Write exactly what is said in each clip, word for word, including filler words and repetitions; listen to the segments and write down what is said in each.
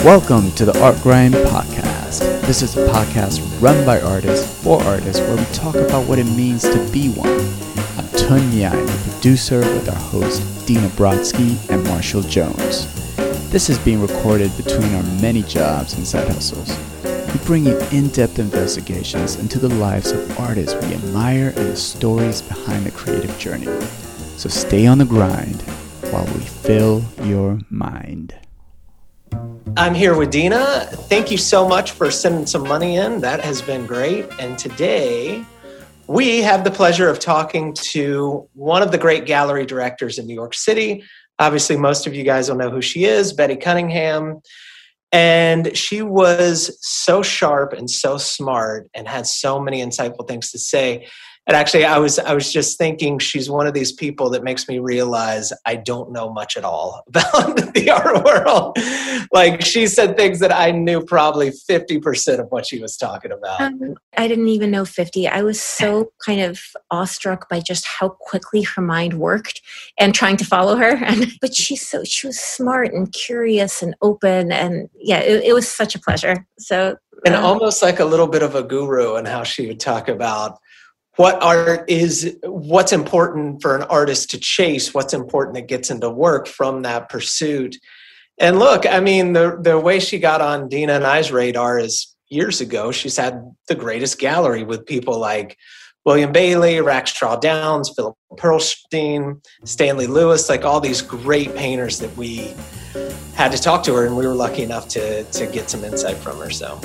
Welcome to the Art Grind Podcast. This is a podcast run by artists for artists where we talk about what it means to be one. I'm Tun Nhai, the producer, with our hosts Dina Brodsky and Marshall Jones. This is being recorded between our many jobs and side hustles. We bring you in-depth investigations into the lives of artists we admire and the stories behind the creative journey. So stay on the grind while we fill your mind. I'm here with Dina. Thank you so much for sending some money in. That has been great. And today we have the pleasure of talking to one of the great gallery directors in New York City. Obviously, most of you guys will know who she is, Betty Cunningham. And she was so sharp and so smart and had so many insightful things to say. And actually, I was I was just thinking she's one of these people that makes me realize I don't know much at all about the art world. Like, she said things that I knew probably fifty percent of what she was talking about. Um, I didn't even know fifty. I was so kind of awestruck by just how quickly her mind worked and trying to follow her. And but she's so she was smart and curious and open. And yeah, it, it was such a pleasure. So And um, almost like a little bit of a guru in how she would talk about what art is, what's important for an artist to chase, what's important that gets into work from that pursuit. And look, I mean, the, the way she got on Dina and I's radar is years ago. She's had the greatest gallery with people like William Bailey, Rackstraw Downs, Philip Pearlstein, Stanley Lewis, like all these great painters that we had to talk to her, and we were lucky enough to, to get some insight from her. So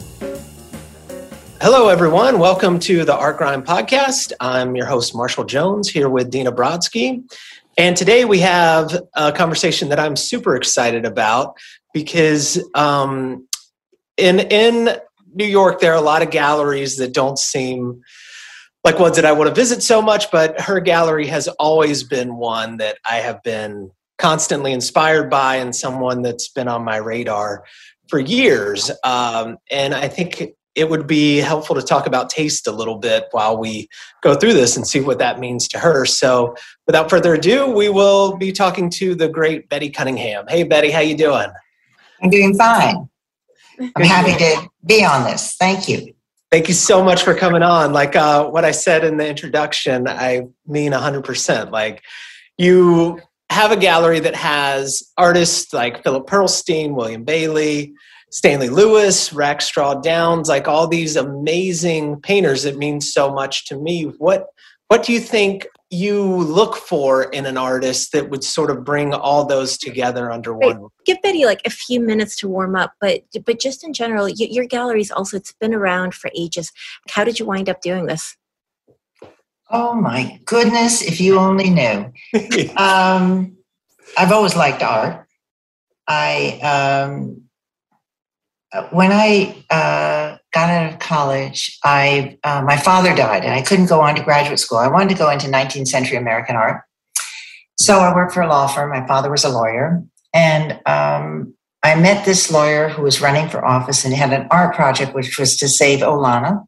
hello, everyone. Welcome to the Art Grind Podcast. I'm your host, Marshall Jones, here with Dina Brodsky. And today we have a conversation that I'm super excited about because um, in, in New York, there are a lot of galleries that don't seem like ones that I want to visit so much, but her gallery has always been one that I have been constantly inspired by and someone that's been on my radar for years. Um, and I think it would be helpful to talk about taste a little bit while we go through this and see what that means to her. So without further ado, we will be talking to the great Betty Cunningham. Hey, Betty, how you doing? I'm doing fine. I'm happy to be on this. Thank you. Thank you so much for coming on. Like uh, what I said in the introduction, I mean one hundred percent. Like, you have a gallery that has artists like Philip Pearlstein, William Bailey, Stanley Lewis, Rackstraw Downs, like all these amazing painters that mean so much to me. What what do you think you look for in an artist that would sort of bring all those together under one roof? give Betty like a few minutes to warm up. But but just in general, y- your gallery's also, it's been around for ages. How did you wind up doing this? Oh my goodness, if you only knew. um, I've always liked art. I um, when I uh, got out of college, I uh, my father died, and I couldn't go on to graduate school. I wanted to go into nineteenth century American art, so I worked for a law firm. My father was a lawyer, and um, I met this lawyer who was running for office, and he had an art project which was to save Olana.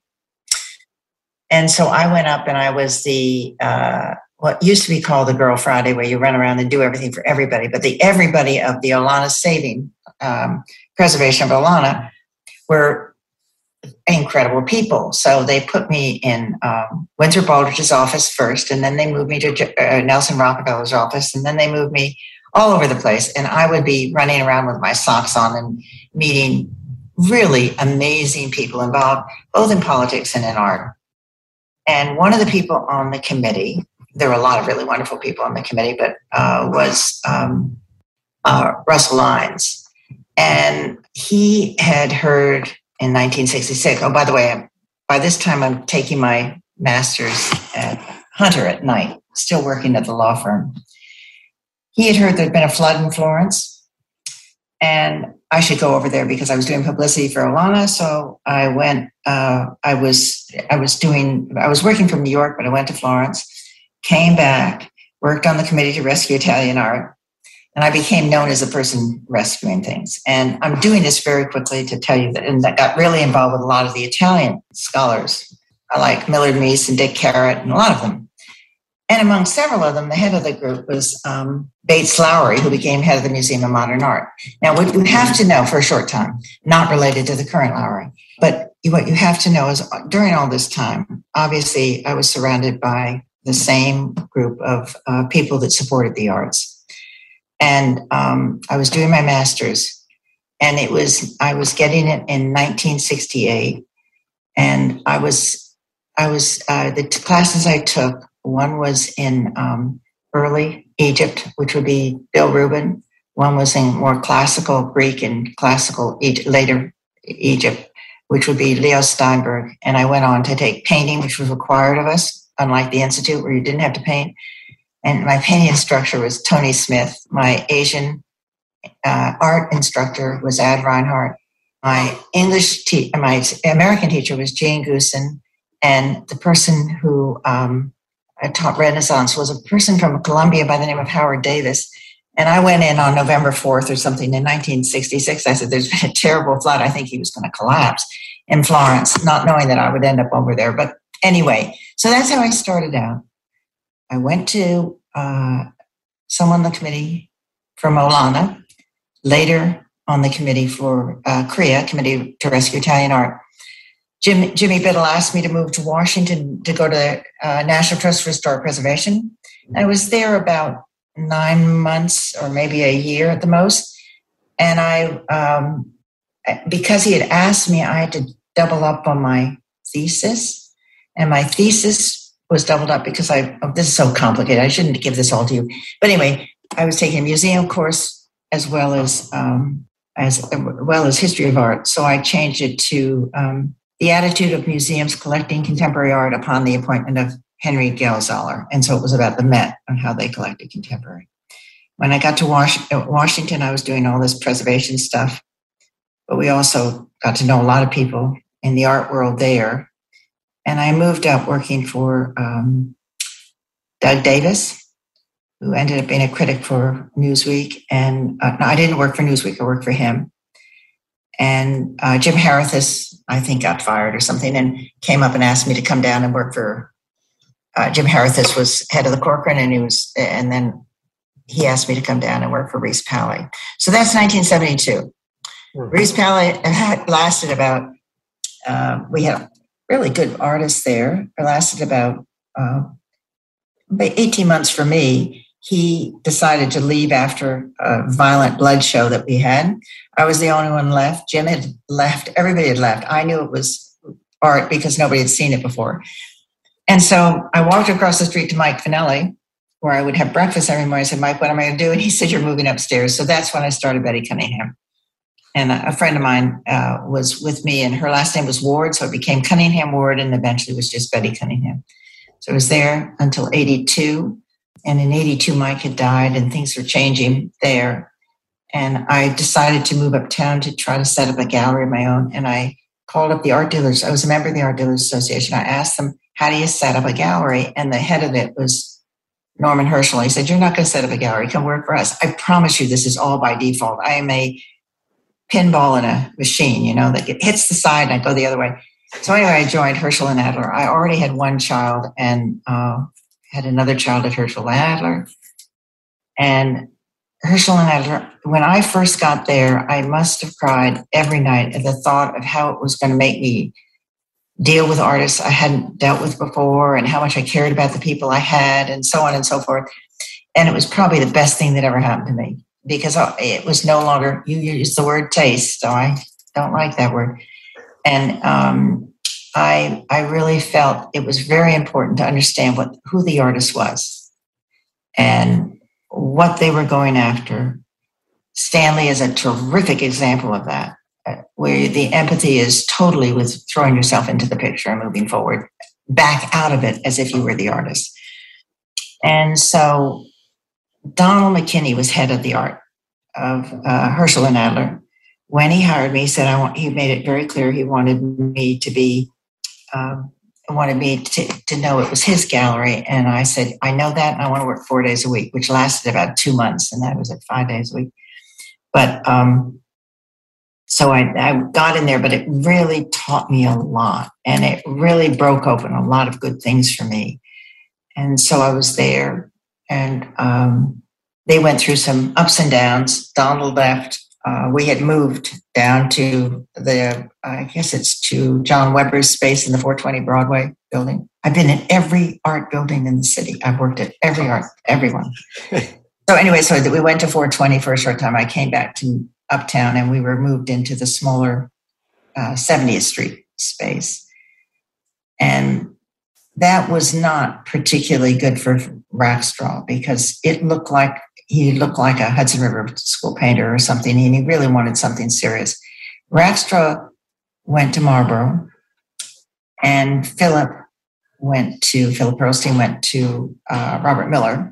And so I went up, and I was the uh, what used to be called the Girl Friday, where you run around and do everything for everybody, but the everybody of the Olana saving. Um, preservation of Olana were incredible people. So they put me in um, Winthrop Aldrich's office first, and then they moved me to uh, Nelson Rockefeller's office, and then they moved me all over the place. And I would be running around with my socks on and meeting really amazing people involved, both in politics and in art. And one of the people on the committee, there were a lot of really wonderful people on the committee, but uh, was um, uh, Russell Lines. And he had heard in nineteen sixty-six, oh, by the way, by this time I'm taking my master's at Hunter at night, still working at the law firm. He had heard there'd been a flood in Florence, and I should go over there because I was doing publicity for Olana. So I went, uh, I was, I was doing, I was working from New York, but I went to Florence, came back, worked on the committee to rescue Italian art. And I became known as a person rescuing things. And I'm doing this very quickly to tell you that, and that got really involved with a lot of the Italian scholars, like Millard Meese and Dick Carrot and a lot of them. And among several of them, the head of the group was um, Bates Lowry, who became head of the Museum of Modern Art. Now, what you have to know for a short time, not related to the current Lowry, but what you have to know is during all this time, obviously, I was surrounded by the same group of uh, people that supported the arts. And um, I was doing my master's, and it was I was getting it in nineteen sixty-eight, and I was I was uh, the t- classes I took. One was in um, early Egypt, which would be Bill Rubin. One was in more classical Greek and classical e- later Egypt, which would be Leo Steinberg. And I went on to take painting, which was required of us, unlike the Institute where you didn't have to paint. And my painting instructor was Tony Smith. My Asian uh, art instructor was Ad Reinhardt. My English, te- my American teacher was Jane Goosen. And the person who um, I taught Renaissance was a person from Columbia by the name of Howard Davis. And I went in on November fourth or something in nineteen sixty-six. I said, there's been a terrible flood. I think he was going to collapse in Florence, not knowing that I would end up over there. But anyway, so that's how I started out. I went to uh, someone on the committee for Molana, later on the committee for uh, C R I A, Committee to Rescue Italian Art. Jim, Jimmy Biddle asked me to move to Washington to go to the uh, National Trust for Historic Preservation. I was there about nine months or maybe a year at the most. And I, um, because he had asked me, I had to double up on my thesis. And my thesis was doubled up because I, oh, this is so complicated. I shouldn't give this all to you. But anyway, I was taking a museum course as well as, um, as well as history of art. So I changed it to um, the attitude of museums collecting contemporary art upon the appointment of Henry Gelsaler. And so it was about the Met and how they collected contemporary. When I got to Was- Washington, I was doing all this preservation stuff, but we also got to know a lot of people in the art world there. And I moved up working for um, Doug Davis, who ended up being a critic for Newsweek. And uh, no, I didn't work for Newsweek, I worked for him. And uh, Jim Harithus, I think, got fired or something and came up and asked me to come down and work for uh, Jim Harithus was head of the Corcoran, and he was, and then he asked me to come down and work for Reese Pally. So that's nineteen seventy-two. Mm-hmm. Reese Pally lasted about, uh, we had really good artists there. It lasted about, uh, about eighteen months for me. He decided to leave after a violent blood show that we had. I was the only one left. Jim had left. Everybody had left. I knew it was art because nobody had seen it before. And so I walked across the street to Mike Finelli, where I would have breakfast every morning. I said, Mike, what am I going to do? And he said, you're moving upstairs. So that's when I started Betty Cunningham. And a friend of mine uh, was with me, and her last name was Ward, so it became Cunningham Ward, and eventually was just Betty Cunningham. So I was there until eighty-two. And in eighty-two, Mike had died, and things were changing there. And I decided to move uptown to try to set up a gallery of my own. And I called up the art dealers. I was a member of the Art Dealers Association. I asked them, how do you set up a gallery? And the head of it was Norman Herschel. He said, you're not going to set up a gallery. Come work for us. I promise you this is all by default. I am a pinball in a machine, you know, that hits the side and I go the other way. So anyway, I joined Herschel and Adler. I already had one child and uh, had another child at Herschel and Adler. And Herschel and Adler, when I first got there, I must have cried every night at the thought of how it was going to make me deal with artists I hadn't dealt with before and how much I cared about the people I had and so on and so forth. And it was probably the best thing that ever happened to me because it was no longer, you use the word taste, so I don't like that word. And um, I I really felt it was very important to understand what who the artist was and what they were going after. Stanley is a terrific example of that, where the empathy is totally with throwing yourself into the picture and moving forward, back out of it as if you were the artist. And so Donald McKinney was head of the art of uh, Herschel and Adler. When he hired me, he said, I want, he made it very clear he wanted me to be, um, wanted me to, to know it was his gallery. And I said, I know that, and I want to work four days a week, which lasted about two months, and that was at five days a week. But um, so I, I got in there, but it really taught me a lot, and it really broke open a lot of good things for me. And so I was there, and um, they went through some ups and downs. Donald left. Uh, we had moved down to the, I guess it's to John Weber's space in the four twenty Broadway building. I've been in every art building in the city. I've worked at every art, everyone. So anyway, so we went to four twenty for a short time. I came back to Uptown, and we were moved into the smaller uh, seventieth Street space. And that was not particularly good for Rackstraw because it looked like he looked like a Hudson River School painter or something, and he really wanted something serious. Rackstraw went to Marlborough, and Philip went to, Philip Pearlstein went to uh, Robert Miller.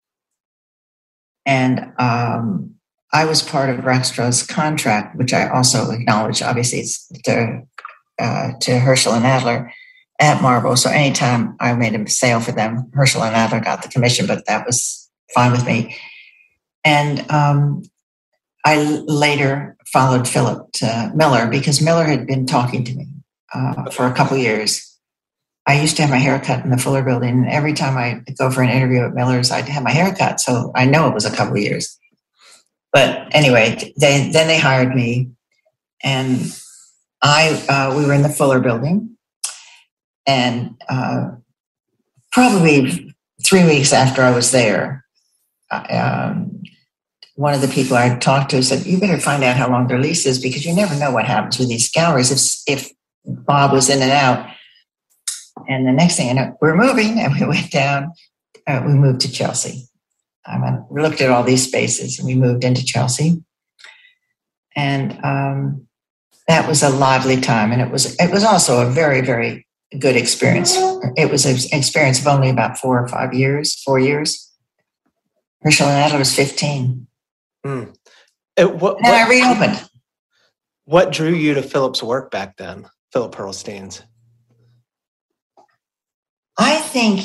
And um, I was part of Rackstraw's contract, which I also acknowledge, obviously, it's to, uh, to Herschel and Adler at Marlborough. So anytime I made a sale for them, Herschel and Adler got the commission, but that was fine with me. And um, I later followed Philip to Miller because Miller had been talking to me uh, for a couple of years. I used to have my hair cut in the Fuller Building, and every time I go for an interview at Miller's, I'd have my hair cut. So I know it was a couple of years. But anyway, they, then they hired me, and I uh, we were in the Fuller Building, and uh, probably three weeks after I was there, um, one of the people I talked to said, "You better find out how long their lease is because you never know what happens with these galleries. If if Bob was in and out." And the next thing I know, we're moving, and we went down. Uh, we moved to Chelsea. I went, we looked at all these spaces, and we moved into Chelsea. And um, that was a lively time, and it was it was also a very very good experience. It was an experience of only about four or five years, four years. Herschel and Adler was fifteen. Mm. It, what, and I reopened. What drew you to Philip's work back then, Philip Pearlstein's? I think,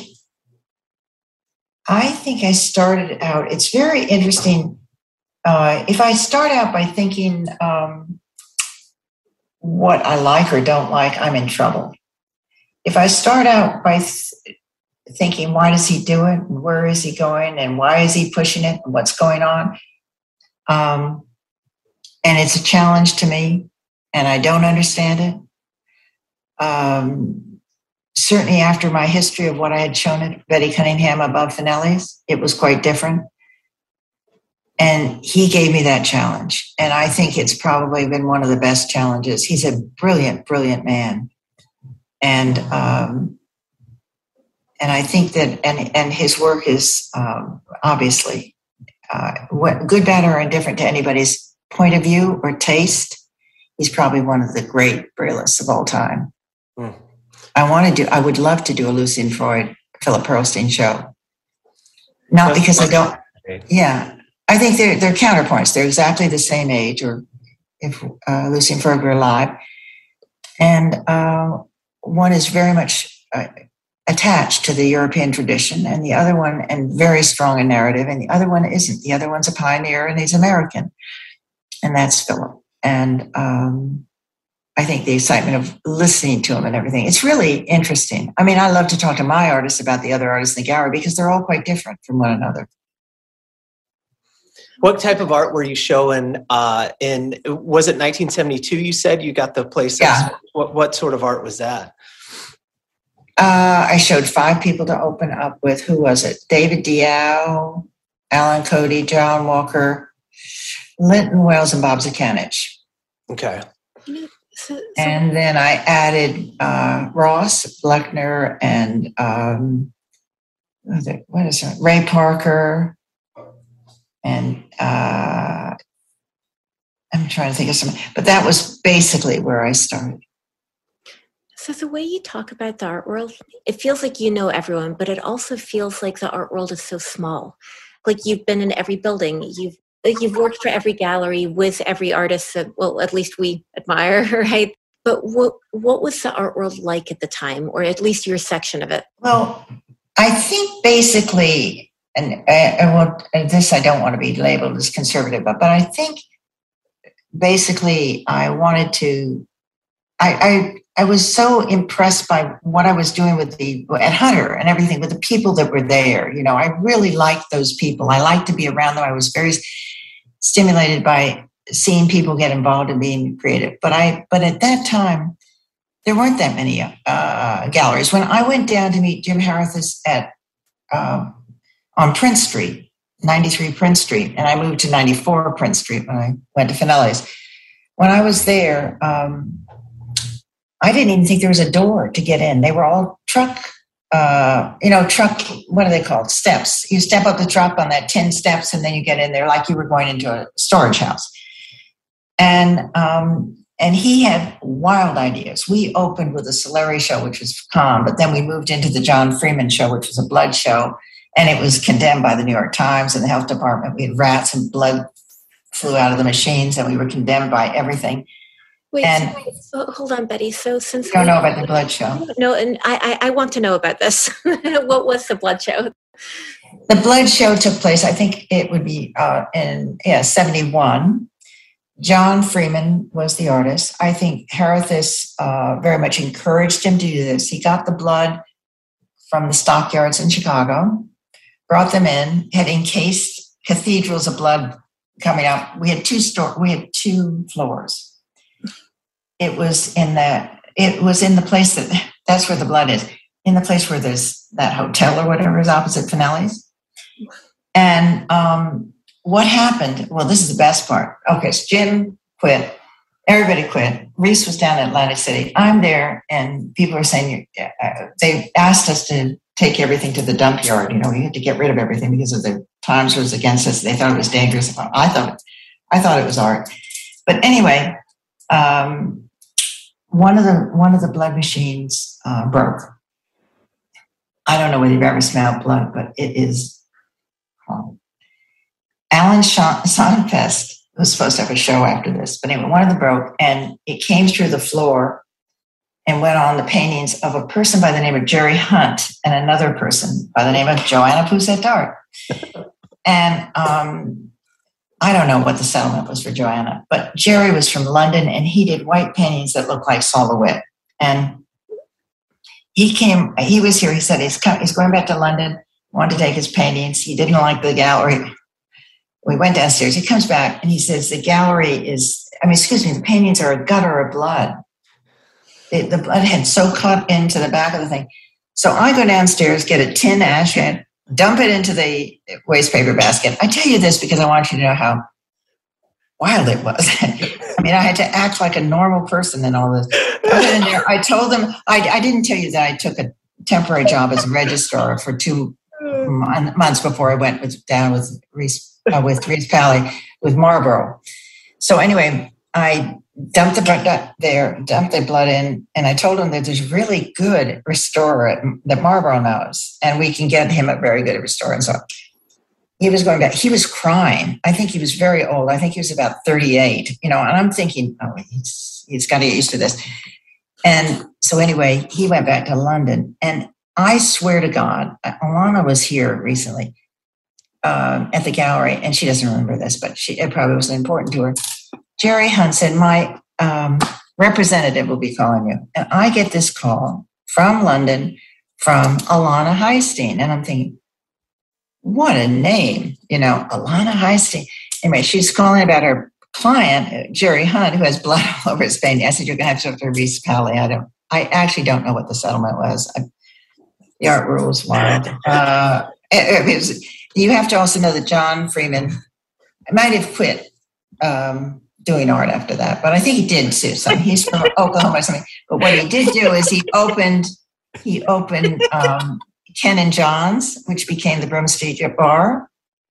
I think I started out, it's very interesting. Uh, if I start out by thinking um, what I like or don't like, I'm in trouble. If I start out by th- thinking, why does he do it? And where is he going? And why is he pushing it? And what's going on? Um, and it's a challenge to me, and I don't understand it. Um, certainly after my history of what I had shown at Betty Cunningham above Finelli's, it was quite different. And he gave me that challenge. And I think it's probably been one of the best challenges. He's a brilliant, brilliant man. And um, and I think that, and, and his work is um, obviously uh, what, good, bad, or indifferent to anybody's point of view or taste. He's probably one of the great realists of all time. Mm. I want to do, I would love to do a Lucian Freud, Philip Pearlstein show. Not That's because I don't, yeah. I think they're, they're counterpoints. They're exactly the same age, or if uh, Lucian Freud were alive. And uh, one is very much uh, attached to the European tradition, and the other one, and very strong in narrative, and the other one isn't. The other one's a pioneer, and he's American. And that's Philip. And um, I think the excitement of listening to him and everything, it's really interesting. I mean, I love to talk to my artists about the other artists in the gallery because they're all quite different from one another. What type of art were you showing uh, in, was it nineteen seventy-two you said you got the places? Yeah. What, what sort of art was that? Uh, I showed five people to open up with. Who was it? David Diao, Alan Cody, John Walker, Linton Wells, and Bob Zukanich. Okay. So, so, and then I added uh, Ross Bleckner and um, what is it? Ray Parker. And uh, I'm trying to think of something, but that was basically where I started. So the way you talk about the art world, it feels like you know everyone, but it also feels like the art world is so small. Like you've been in every building, you've you've worked for every gallery with every artist that, well, at least we admire, right? But what what was the art world like at the time, or at least your section of it? Well, I think basically. And, and, what, and this, I don't want to be labeled as conservative, but, but I think basically I wanted to, I, I was so impressed by what I was doing with the at Hunter and everything with the people that were there. You know, I really liked those people. I liked to be around them. I was very stimulated by seeing people get involved in being creative. But I, but at that time, there weren't that many uh, galleries. When I went down to meet Jim Harithis at uh, on Prince Street, ninety-three Prince Street, and I moved to ninety-four Prince Street when I went to Finelli's. When I was there, um, I didn't even think there was a door to get in. They were all truck, uh, you know, truck, what are they called? Steps. You step up the truck on that ten steps and then you get in there like you were going into a storage house. And um, and he had wild ideas. We opened with a Solari show, which was calm, but then we moved into the John Freeman show, which was a blood show. And it was condemned by the New York Times and the health department. We had rats and blood flew out of the machines and we were condemned by everything. Wait, and so, wait so, hold on, Betty. So since don't know about the blood show. No, and I, I, I want to know about this. What was the blood show? The blood show took place, I think it would be uh, in yeah, seventy-one. John Freeman was the artist. I think Harithis uh, very much encouraged him to do this. He got the blood from the stockyards in Chicago, brought them in, had encased cathedrals of blood coming out. We had two store, we had two floors. It was in the it was in the place that that's where the blood is, in the place where there's that hotel or whatever is opposite Finelli's. And um, what happened? Well, this is the best part. Okay, so Jim quit. Everybody quit. Reese was down in Atlantic City. I'm there, and people are saying uh, they asked us to take everything to the dump yard. You know, we had to get rid of everything because of the times was against us. They thought it was dangerous. I thought, I thought it was art. But anyway, um, one of the one of the blood machines uh, broke. I don't know whether you've ever smelled blood, but it is. Um, Alan Sonnenfest was supposed to have a show after this, but anyway, one of them broke, and it came through the floor and went on the paintings of a person by the name of Jerry Hunt and another person by the name of Joanna Pousset-Dart. And um, I don't know what the settlement was for Joanna, but Jerry was from London, and he did white paintings that looked like Sol LeWitt. And he came, he was here, he said he's, come, he's going back to London, wanted to take his paintings. He didn't like the gallery. We went downstairs. He comes back and he says, the gallery is, I mean, excuse me, the paintings are a gutter of blood. It, the blood had so cut into the back of the thing. So I go downstairs, get a tin ash head, dump it into the waste paper basket. I tell you this because I want you to know how wild it was. I mean, I had to act like a normal person in all this. I went in there. I told them, I, I didn't tell you that I took a temporary job as a registrar for two months before I went with, down with Reese. Uh, with Reese Pally, with Marlboro. So anyway, I dumped the blood there, dumped the blood in, and I told him that there's a really good restorer at, that Marlboro knows, and we can get him a very good restorer. And so he was going back. He was crying. I think he was very old. I think he was about thirty-eight, you know, and I'm thinking, oh, he's, he's got to get used to this. And so anyway, he went back to London, and I swear to God, Alana was here recently. Um, at the gallery, and she doesn't remember this, but she, it probably was important to her. Jerry Hunt said, my um, representative will be calling you. And I get this call from London from Alana Heisteen. And I'm thinking, what a name, you know, Alana Heisteen. Anyway, she's calling about her client, Jerry Hunt, who has blood all over his painting. I said, you're going to have to talk to Reese Pally. I don't, I actually don't know what the settlement was. I, the art rules wild. Uh, it, it was, You have to also know that John Freeman might have quit um, doing art after that, but I think he did sue some. He's from Oklahoma or something. But what he did do is he opened he opened um, Ken and John's, which became the Broome Street Bar.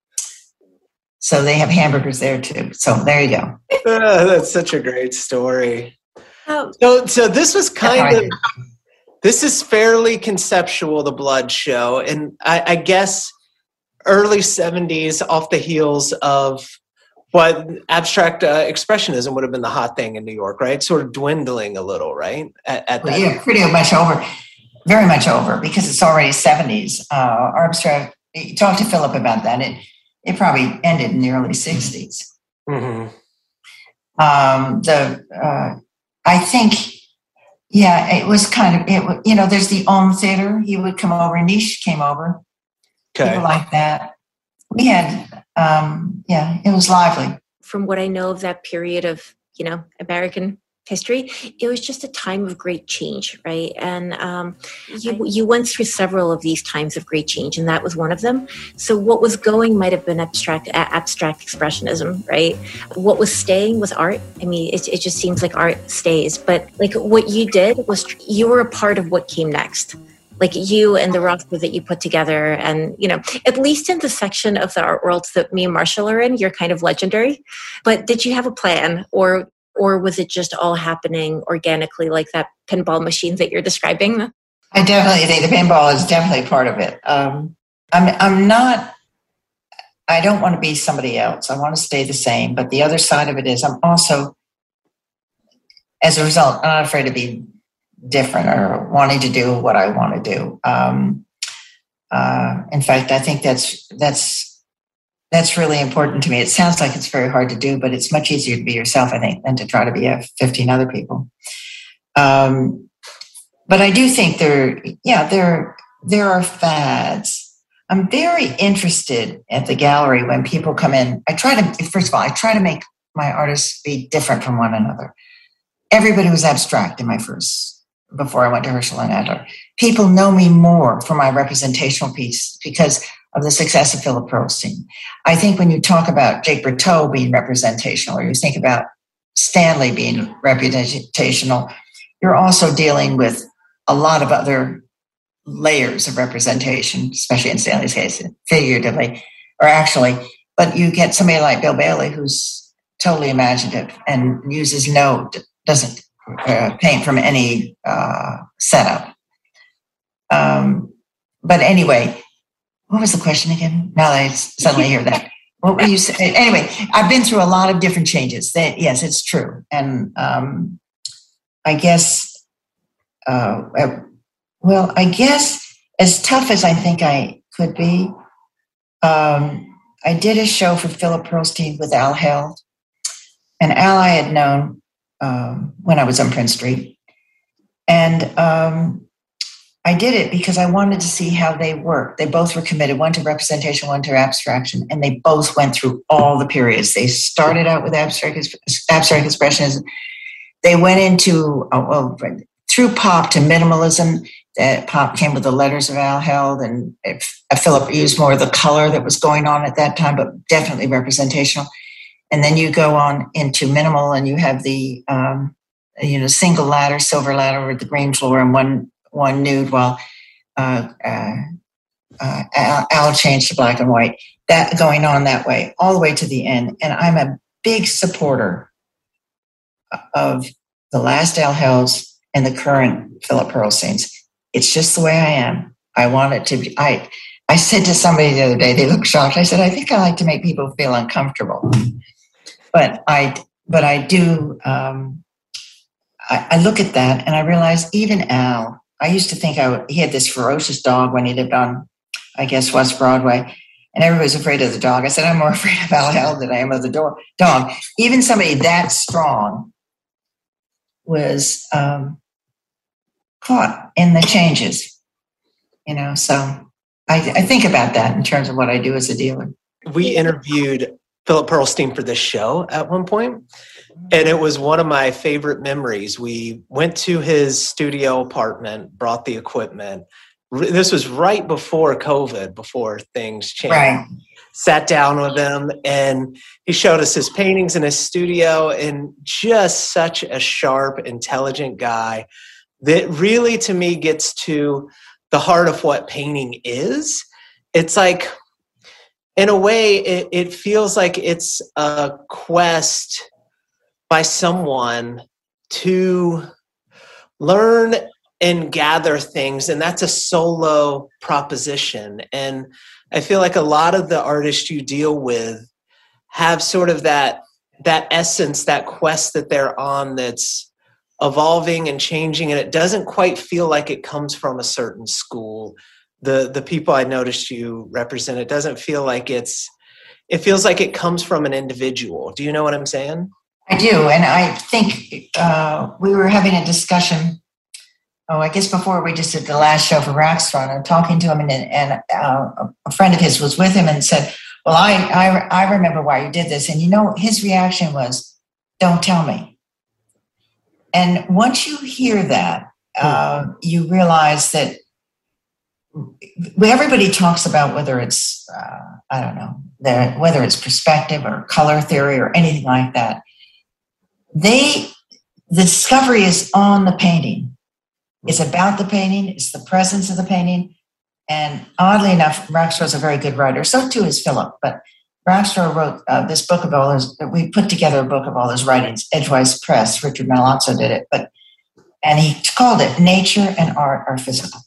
So they have hamburgers there too. So there you go. Oh, that's such a great story. Oh. So, so this was kind of. This is fairly conceptual, the blood show, and I, I guess. Early seventies, off the heels of what abstract uh, expressionism would have been the hot thing in New York, right? Sort of dwindling a little, right? At, at well, that yeah, pretty much over, very much over, because it's already seventies. Uh, abstract. You talk to Philip about that. It it probably ended in the early sixties. Mm-hmm. Um, the uh, I think yeah, it was kind of, it. You know, there's the Om Theater. He would come over. Nish came over. Okay. People like that. We had, um, yeah, it was lively. From what I know of that period of, you know, American history, it was just a time of great change, right? And um, you you went through several of these times of great change, and that was one of them. So what was going might have been abstract abstract expressionism, right? What was staying was art. I mean, it, it just seems like art stays. But like what you did was you were a part of what came next. Like you and the roster that you put together, and, you know, at least in the section of the art world that me and Marshall are in, you're kind of legendary. But did you have a plan, or or was it just all happening organically, like that pinball machine that you're describing? I definitely think the pinball is definitely part of it. Um, I'm I'm not. I don't want to be somebody else. I want to stay the same. But the other side of it is, I'm also, as a result, I'm not afraid to be different or wanting to do what I want to do. Um, uh, in fact, I think that's that's that's really important to me. It sounds like it's very hard to do, but it's much easier to be yourself, I think, than to try to be fifteen other people. Um, but I do think there, yeah, there there are fads. I'm very interested at the gallery when people come in. I try to, first of all, I try to make my artists be different from one another. Everybody was abstract in my first, before I went to Herschel and Adler. People know me more for my representational piece because of the success of Philip Pearlstein. I think when you talk about Jake Bertot being representational, or you think about Stanley being representational, you're also dealing with a lot of other layers of representation, especially in Stanley's case, figuratively, or actually. But you get somebody like Bill Bailey, who's totally imaginative and uses no, doesn't uh, paint from any uh, setup. Um, but anyway, what was the question again? Now that I suddenly hear that. What were you saying? Anyway, I've been through a lot of different changes. That, yes, it's true. And um, I guess, uh, well, I guess as tough as I think I could be, um, I did a show for Philip Pearlstein with Al Held. And Al I had known um, when I was on Prince Street. And um, I did it because I wanted to see how they worked. They both were committed, one to representation, one to abstraction, and they both went through all the periods. They started out with abstract, abstract expressionism. They went into, oh, well, through pop to minimalism. That pop came with the letters of Al Held, and if, uh, Philip used more of the color that was going on at that time, but definitely representational. And then you go on into minimal, and you have the, um, you know, single ladder, silver ladder with the green floor, and one one nude, while uh, uh, uh, Al, Al changed to black and white. That going on that way, all the way to the end. And I'm a big supporter of the last Al Helds and the current Philip Pearlsteins. It's just the way I am. I want it to be. I I said to somebody the other day, they looked shocked. I said, I think I like to make people feel uncomfortable. But I, but I do, um, I, I look at that and I realize even Al, I used to think I would, he had this ferocious dog when he lived on, I guess, West Broadway. And everybody was afraid of the dog. I said, I'm more afraid of Al Held than I am of the do- dog. Even somebody that strong was um, caught in the changes, you know. So I, I think about that in terms of what I do as a dealer. We interviewed Philip Pearlstein for this show at one point, and it was one of my favorite memories. We went to his studio apartment, brought the equipment. This was right before COVID, before things changed. Right. Sat down with him, and he showed us his paintings in his studio, and just such a sharp, intelligent guy that really, to me, gets to the heart of what painting is. It's like, in a way, it, it feels like it's a quest by someone to learn and gather things, and that's a solo proposition. And I feel like a lot of the artists you deal with have sort of that that essence, that quest that they're on, that's evolving and changing, and it doesn't quite feel like it comes from a certain school. The the people I noticed you represent, it doesn't feel like it's, it feels like it comes from an individual. Do you know what I'm saying? I do, and I think uh, we were having a discussion oh, I guess before we just did the last show for Rackstraw, and I'm talking to him, and, and uh, a friend of his was with him and said, well, I, I, I remember why you did this. And, you know, his reaction was, don't tell me. And once you hear that, uh, you realize that everybody talks about whether it's, uh, I don't know, whether it's perspective or color theory or anything like that. They, the discovery is on the painting. It's about the painting. It's the presence of the painting. And oddly enough, Rackstraw is a very good writer. So too is Philip. But Rackstraw wrote uh, this book of all his, we put together a book of all his writings. Edgewise Press, Richard Malazzo did it. But, and he called it Nature and Art Are Physical.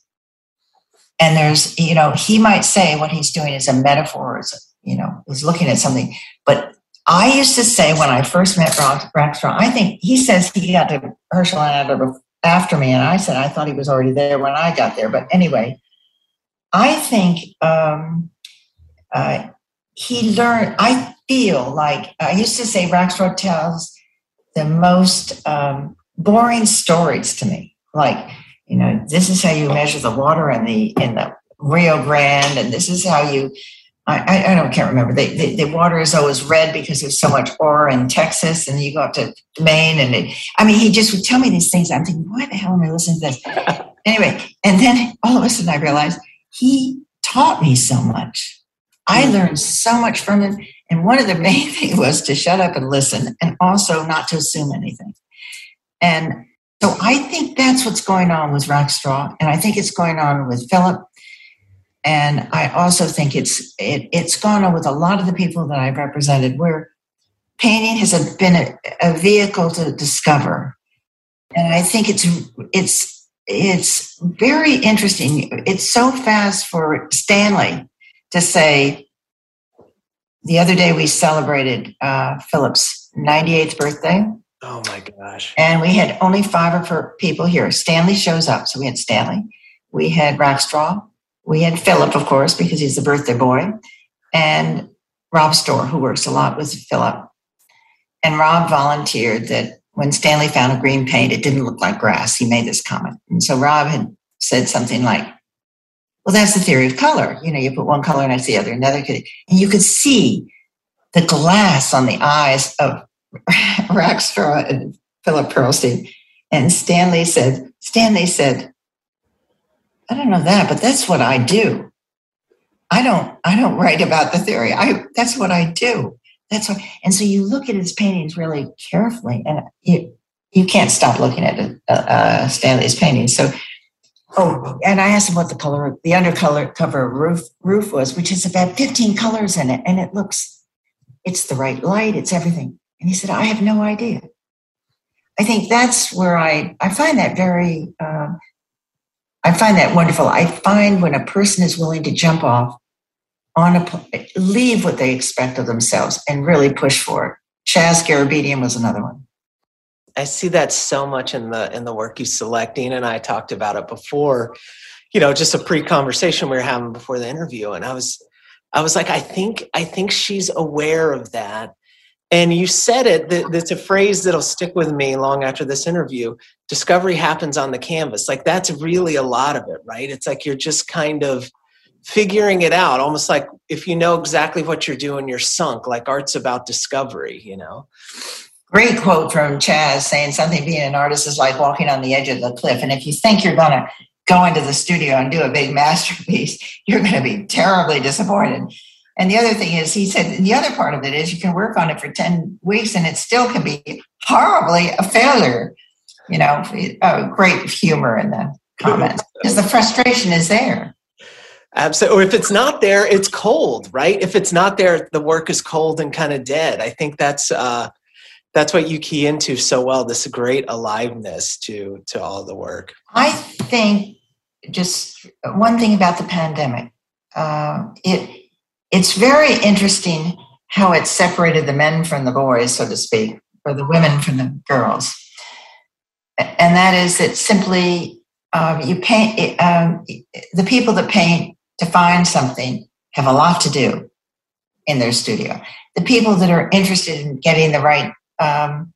And there's, you know, he might say what he's doing is a metaphor, is, you know, he's looking at something. But I used to say when I first met Rackstraw, I think he says he got to Herschel and Adler after me. And I said, I thought he was already there when I got there. But anyway, I think um, uh, he learned, I feel like, I used to say Rackstraw tells the most um, boring stories to me. Like, you know, this is how you measure the water in the in the Rio Grande, and this is how you, I, I don't can't remember. The, the, the water is always red because there's so much ore in Texas, and you go up to Maine, and it, I mean, he just would tell me these things. I'm thinking, why the hell am I listening to this? Anyway, and then all of a sudden I realized he taught me so much. I learned so much from him. And one of the main things was to shut up and listen, and also not to assume anything. And so I think that's what's going on with Rackstraw. And I think it's going on with Philip. And I also think it's it, it's gone on with a lot of the people that I've represented, where painting has been a, a vehicle to discover. And I think it's it's it's very interesting. It's so fast for Stanley to say, the other day we celebrated uh, Philip's ninety-eighth birthday. Oh my gosh. And we had only five of her people here. Stanley shows up. So we had Stanley. We had Rackstraw. We had Philip, of course, because he's the birthday boy. And Rob Storr, who works a lot with Philip. And Rob volunteered that when Stanley found a green paint, it didn't look like grass. He made this comment. And so Rob had said something like, well, that's the theory of color. You know, you put one color next to the other, another could, and you could see the glass on the eyes of Rackstraw and Philip Pearlstein. And Stanley said, Stanley said, I don't know that, but that's what I do. I don't, I don't write about the theory. I, that's what I do. That's what, and so you look at his paintings really carefully, and you, you can't stop looking at uh, uh, Stanley's paintings. So, oh, and I asked him what the color, the undercolor cover roof roof was, which is about fifteen colors in it, and it looks, it's the right light, it's everything. And he said, I have no idea. I think that's where I, I find that very, uh, I find that wonderful. I find when a person is willing to jump off on a, leave what they expect of themselves and really push for it. Chaz Garabedian was another one. I see that so much in the in the work you select. Dina and I talked about it before, you know, just a pre-conversation we were having before the interview. And I was, I was like, I think, I think she's aware of that. And you said it, that it's a phrase that'll stick with me long after this interview. Discovery happens on the canvas. Like, that's really a lot of it, right? It's like you're just kind of figuring it out, almost like if you know exactly what you're doing, you're sunk. Like, art's about discovery, you know? Great quote from Chaz saying something, being an artist is like walking on the edge of the cliff. And if you think you're going to go into the studio and do a big masterpiece, you're going to be terribly disappointed. And the other thing is, he said, the other part of it is you can work on it for ten weeks and it still can be horribly a failure. You know, uh, great humor in the comments because the frustration is there. Absolutely. Or if it's not there, it's cold, right? If it's not there, the work is cold and kind of dead. I think that's uh, that's what you key into so well, this great aliveness to, to all the work. I think just one thing about the pandemic, uh, it it's very interesting how it separated the men from the boys, so to speak, or the women from the girls. And that is that simply um, you paint, um, the people that paint to find something have a lot to do in their studio. The people that are interested in getting the right um,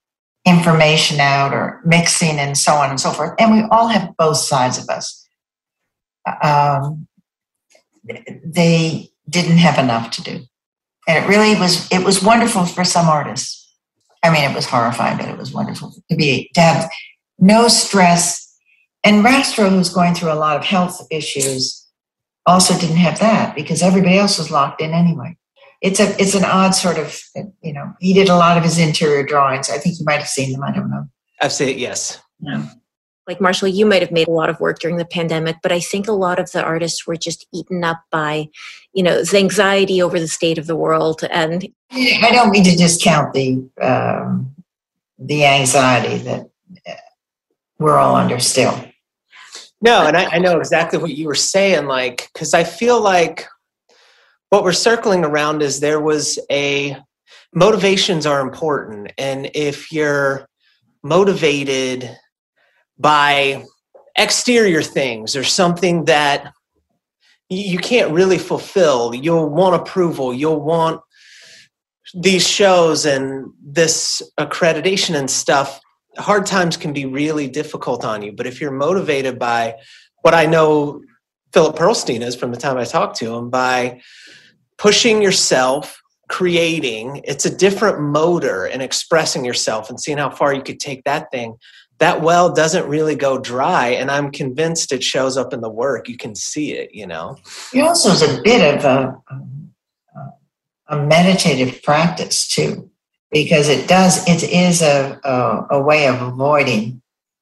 information out or mixing and so on and so forth. And we all have both sides of us. Um, they didn't have enough to do. And it really was, it was wonderful for some artists. I mean, it was horrifying, but it was wonderful to be, to have no stress. And Rackstraw, who's going through a lot of health issues, also didn't have that because everybody else was locked in anyway. It's a, it's an odd sort of, you know, he did a lot of his interior drawings. I think you might have seen them. I don't know. I've seen it, yes. Yeah. Like Marshall, you might have made a lot of work during the pandemic, but I think a lot of the artists were just eaten up by, you know, the anxiety over the state of the world. And I don't mean to discount the um, the anxiety that we're all under still. No, and I, I know exactly what you were saying, like, because I feel like what we're circling around is there was a, motivations are important. And if you're motivated by exterior things or something that you can't really fulfill, you'll want approval, you'll want these shows and this accreditation and stuff, hard times can be really difficult on you. But if you're motivated by what I know Philip Pearlstein is from the time I talked to him, by pushing yourself, creating, it's a different motor in expressing yourself and seeing how far you could take that thing. That well doesn't really go dry, and I'm convinced it shows up in the work. You can see it, you know. It also is a bit of a, a meditative practice too, because it does. It is a a, a way of avoiding.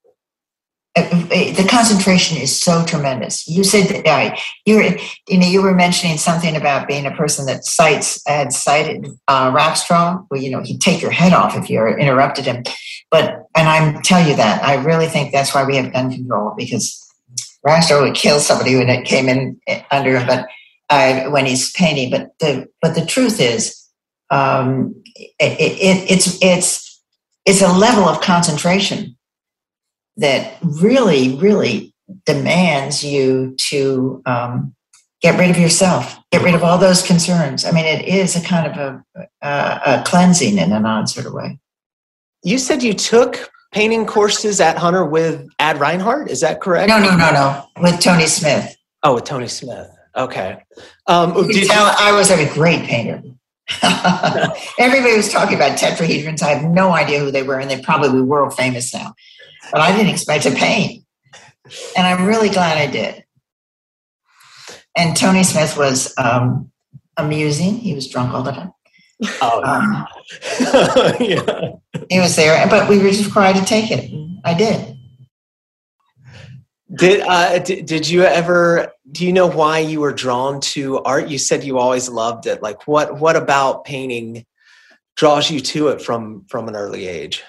The concentration is so tremendous. You said that uh, you were, you know, you were mentioning something about being a person that cites had cited uh, Rackstraw. Well, you know, he'd take your head off if you interrupted him. But and I tell you that I really think that's why we have gun control, because Rackstraw would kill somebody when it came in under him. But uh, when he's painting, but the but the truth is, um, it, it, it's it's it's a level of concentration that really, really demands you to um, get rid of yourself, get rid of all those concerns. I mean, it is a kind of a, a, a cleansing in an odd sort of way. You said you took painting courses at Hunter with Ad Reinhardt. Is that correct? No, no, no, no. With Tony Smith. Oh, with Tony Smith. Okay. Um, you did tell you- I was a great painter. Everybody was talking about tetrahedrons. I have no idea who they were, and they probably be world famous now. But I didn't expect to paint. And I'm really glad I did. And Tony Smith was um, amusing. He was drunk all the time. Oh, um, yeah. He was there, but we were just required to take it. I did. Did uh, did, did you ever, do you know why you were drawn to art? You said you always loved it. Like what, what about painting draws you to it from, from an early age?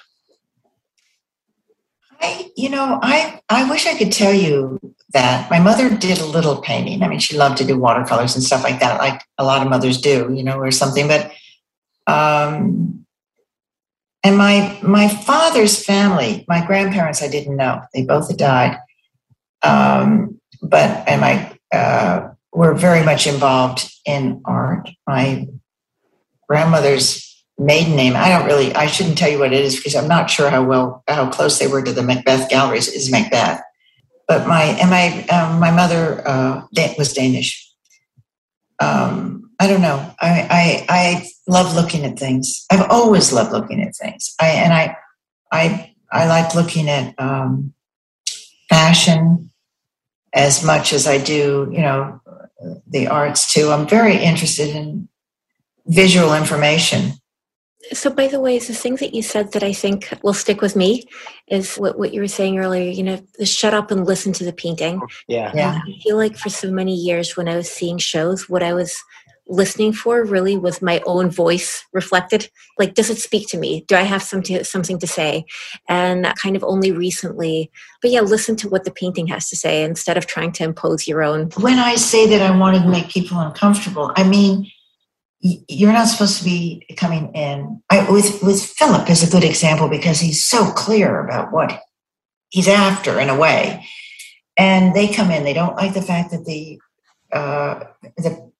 I, you know, I, I wish I could tell you that. My mother did a little painting. I mean, she loved to do watercolors and stuff like that, like a lot of mothers do, you know, or something. But, um, and my, my father's family, my grandparents, I didn't know. They both had died. Um, but, and my, uh, were very much involved in art. My grandmother's maiden name, I don't really, I shouldn't tell you what it is because I'm not sure how well, how close they were to the Macbeth galleries, is Macbeth. But my, and my, um, my mother uh, was Danish. Um, I don't know. I, I, I love looking at things. I've always loved looking at things. I, and I, I, I like looking at um, fashion as much as I do, you know, the arts too. I'm very interested in visual information. So, by the way, the thing that you said that I think will stick with me is what, what you were saying earlier, you know, the shut up and listen to the painting. Yeah. Yeah. I feel like for so many years when I was seeing shows, what I was listening for really was my own voice reflected. Like, does it speak to me? Do I have some to, something to say? And kind of only recently, but yeah, listen to what the painting has to say instead of trying to impose your own. When I say that I wanted to make people uncomfortable, I mean, you're not supposed to be coming in. I, with with Philip is a good example because he's so clear about what he's after in a way. And they come in, they don't like the fact that the uh, the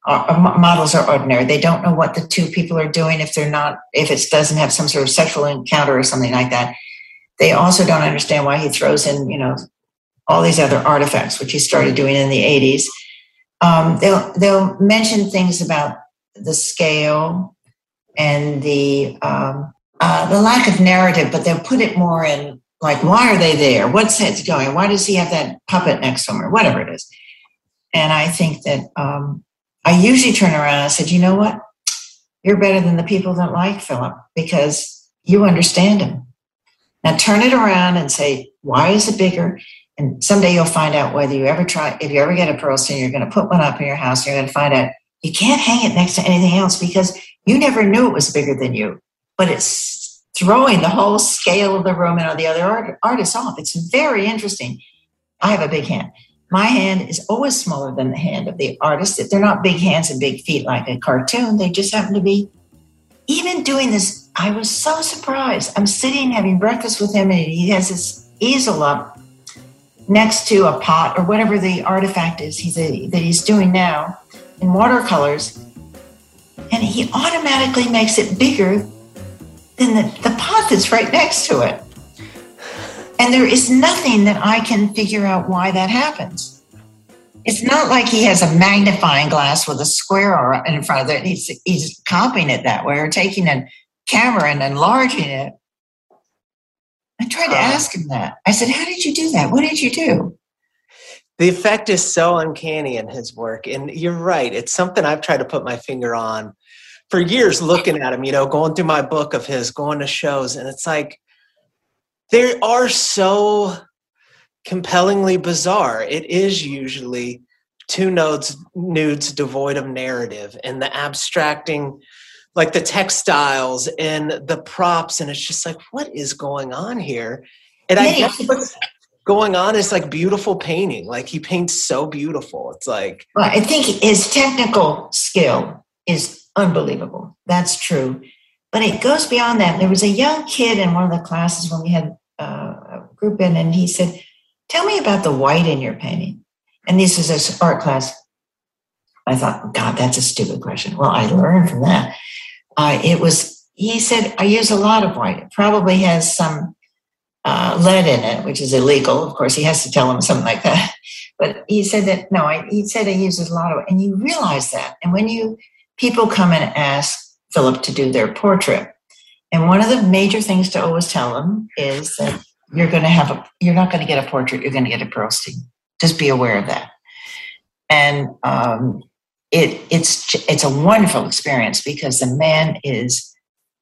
are, models are ordinary. They don't know what the two people are doing if they're not, if it doesn't have some sort of sexual encounter or something like that. They also don't understand why he throws in, you know, all these other artifacts, which he started doing in the eighties. Um, they'll they'll mention things about the scale and the um, uh, the lack of narrative, but they'll put it more in like, why are they there? What's it going? Why does he have that puppet next to him or whatever it is? And I think that um, I usually turn around and I said, you know what? You're better than the people that like Philip because you understand him. Now turn it around and say, why is it bigger? And someday you'll find out whether you ever try, if you ever get a Pearlstein, you're going to put one up in your house. You're going to find out you can't hang it next to anything else because you never knew it was bigger than you. But it's throwing the whole scale of the room and all the other art, artists off. It's very interesting. I have a big hand. My hand is always smaller than the hand of the artist. They're not big hands and big feet like a cartoon. They just happen to be. Even doing this, I was so surprised. I'm sitting having breakfast with him, and he has this easel up next to a pot or whatever the artifact is he's a, that he's doing now in watercolors, and he automatically makes it bigger than the, the pot that's right next to it. And there is nothing that I can figure out why that happens. It's not like he has a magnifying glass with a square in front of it. He's, he's copying it that way or taking a camera and enlarging it. I tried to ask him that. I said, how did you do that? What did you do? The effect is so uncanny in his work. And you're right. It's something I've tried to put my finger on for years, looking at him, you know, going through my book of his, going to shows. And it's like, they are so compellingly bizarre. It is usually two nodes, nudes devoid of narrative, and the abstracting, like the textiles and the props. And it's just like, what is going on here? And I guess what's going on is like beautiful painting. Like he paints so beautiful. It's like, well, I think his technical skill is unbelievable. That's true. But it goes beyond that. There was a young kid in one of the classes when we had uh, a group in, and he said, tell me about the white in your painting. And this is an art class. I thought, God, that's a stupid question. Well, I learned from that. Uh, it was, he said, I use a lot of white. It probably has some uh, lead in it, which is illegal. Of course, he has to tell him something like that. But he said that, no, I, he said he uses a lot of, and you realize that. And when you, people come and ask Philip to do their portrait, and one of the major things to always tell them is that you're going to have a, you're not going to get a portrait, you're going to get a Pearlstein. Just be aware of that. And um, it it's it's a wonderful experience because the man is,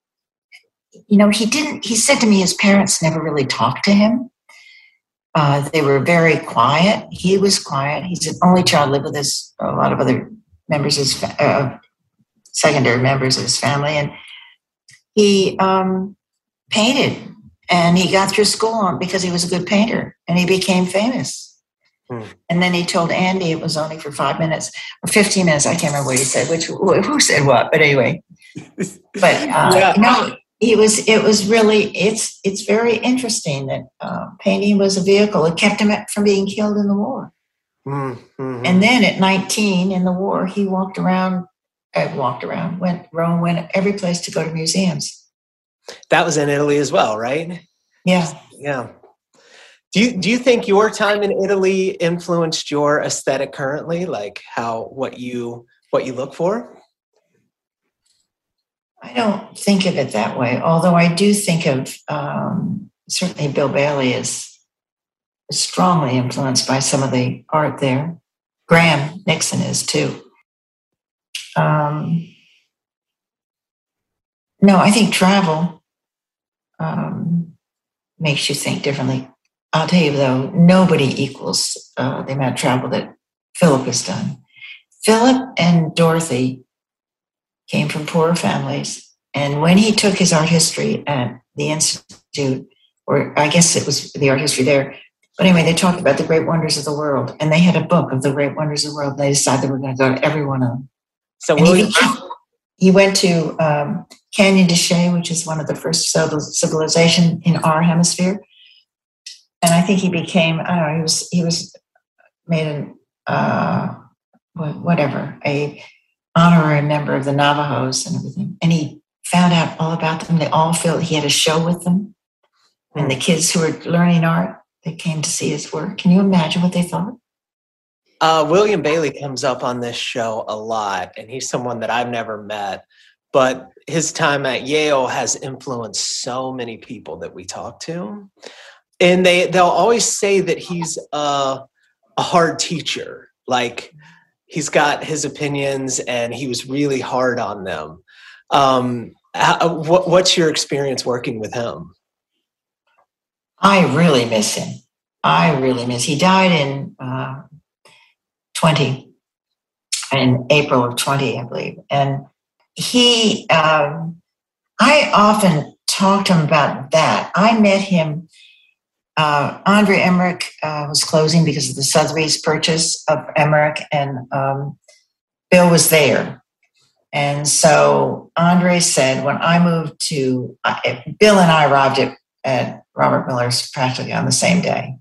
you know, he didn't, he said to me his parents never really talked to him. Uh, they were very quiet. He was quiet. He's an only child, lived with his, a lot of other members of his, uh, secondary members of his family. And he um, painted, and he got through school because he was a good painter, and he became famous. Hmm. And then he told Andy it was only for five minutes or fifteen minutes. I can't remember what he said, which who said what, but anyway. But uh, yeah. no, he was. It was really. It's it's very interesting that uh, painting was a vehicle. It kept him from being killed in the war. Mm-hmm. And then at nineteen in the war, he walked around. I walked around, went, Rome, went every place to go to museums. That was in Italy as well, right? Yeah. Yeah. Do you, do you think your time in Italy influenced your aesthetic currently? Like how, what you, what you look for? I don't think of it that way. Although I do think of, um, certainly Bill Bailey is strongly influenced by some of the art there. Graham Nixon is too. Um, no, I think travel um, makes you think differently. I'll tell you, though, nobody equals uh, the amount of travel that Philip has done. Philip and Dorothy came from poor families, and when he took his art history at the Institute, or I guess it was the art history there, but anyway, they talked about the great wonders of the world, and they had a book of the great wonders of the world. They decided they were going to go to every one of them. So he, became, he went to um, Canyon de Chelly, which is one of the first civilization in our hemisphere, and I think he became. I don't know. He was he was made an uh, whatever a honorary member of the Navajos and everything. And he found out all about them. They all felt he had a show with them. And the kids who were learning art, they came to see his work. Can you imagine what they thought? Uh, William Bailey comes up on this show a lot, and he's someone that I've never met. But his time at Yale has influenced so many people that we talk to. And they, they'll always say that he's a, a hard teacher. Like, he's got his opinions, and he was really hard on them. Um, how, what, what's your experience working with him? I really miss him. I really miss. He died in uh, twenty, in April of twenty, I believe. And he, um, I often talk to him about that. I met him. Uh, Andre Emmerich uh, was closing because of the Sotheby's purchase of Emmerich, and um, Bill was there. And so Andre said, when I moved to, uh, Bill and I arrived at, at Robert Miller's practically on the same day.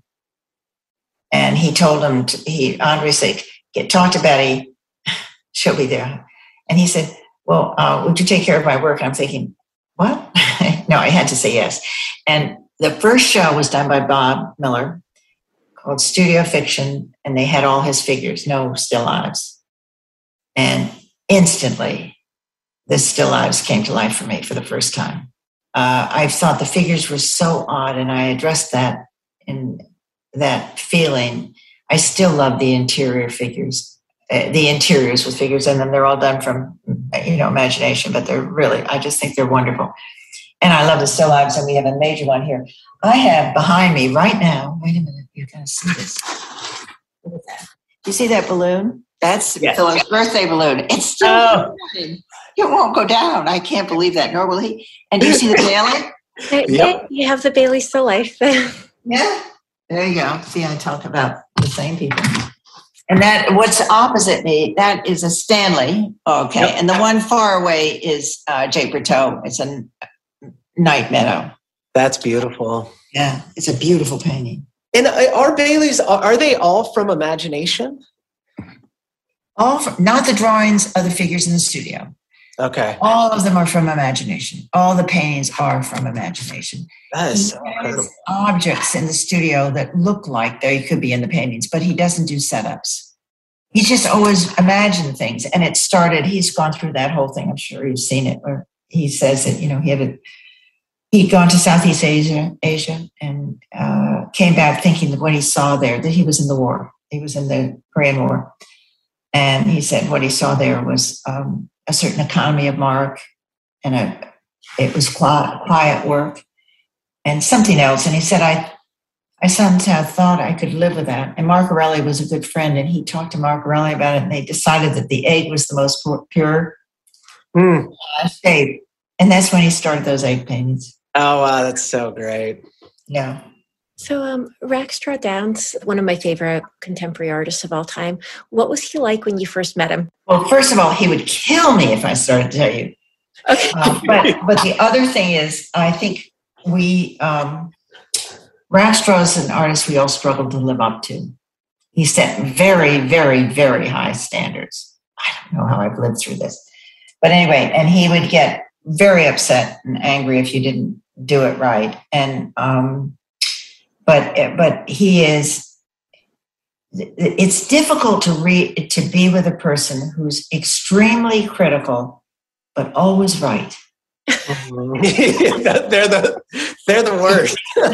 And he told him, to, he Andre said, get talk to Betty, she'll be there. And he said, well, uh, would you take care of my work? And I'm thinking, what? No, I had to say yes. And the first show was done by Bob Miller called Studio Fiction, and they had all his figures, no still lives. And instantly, the still lives came to life for me for the first time. Uh, I thought the figures were so odd, and I addressed that in that feeling. I still love the interior figures, uh, the interiors with figures, and then they're all done from, you know, imagination, but they're really, I just think they're wonderful. And I love the still lives, and we have a major one here. I have behind me right now, wait a minute, you're going to see this. Look at that. Do you see that balloon? That's yes. Philip's birthday balloon. It's still oh. It won't go down. I can't believe that, nor will he. And do you see the Bailey? Yep. You have the Bailey Still Life. Yeah. There you go. See, I talk about the same people. And that what's opposite me, that is a Stanley. Okay. Yep. And the one far away is uh, J. Berteau. It's a Night Meadow. That's beautiful. Yeah. It's a beautiful painting. And are Baileys, are they all from imagination? All from, not the drawings of the figures in the studio. Okay. All of them are from imagination. All the paintings are from imagination. That is so incredible. Objects in the studio that look like they could be in the paintings, but he doesn't do setups. He just always imagined things. And it started, he's gone through that whole thing. I'm sure you've seen it, where he says that, you know, he had a, he'd gone to Southeast Asia, Asia and uh, came back thinking that what he saw there, that he was in the war. He was in the Korean War. And he said what he saw there was um, a certain economy of mark, and a, it was quiet, quiet work and something else. And he said, I I sometimes thought I could live with that. And Mark Aureli was a good friend, and he talked to Mark Aureli about it, and they decided that the egg was the most pure mm. shape. And that's when he started those egg paintings. Oh, wow, that's so great. Yeah. So um, Rackstraw Downs, one of my favorite contemporary artists of all time. What was he like when you first met him? Well, first of all, he would kill me if I started to tell you. Okay. Uh, but, but the other thing is, I think we, um, Rackstraw is an artist we all struggled to live up to. He set very, very, very high standards. I don't know how I've lived through this. But anyway, and he would get very upset and angry if you didn't do it right. And, um, But but he is. It's difficult to read to be with a person who's extremely critical, but always right. they're the they're the worst.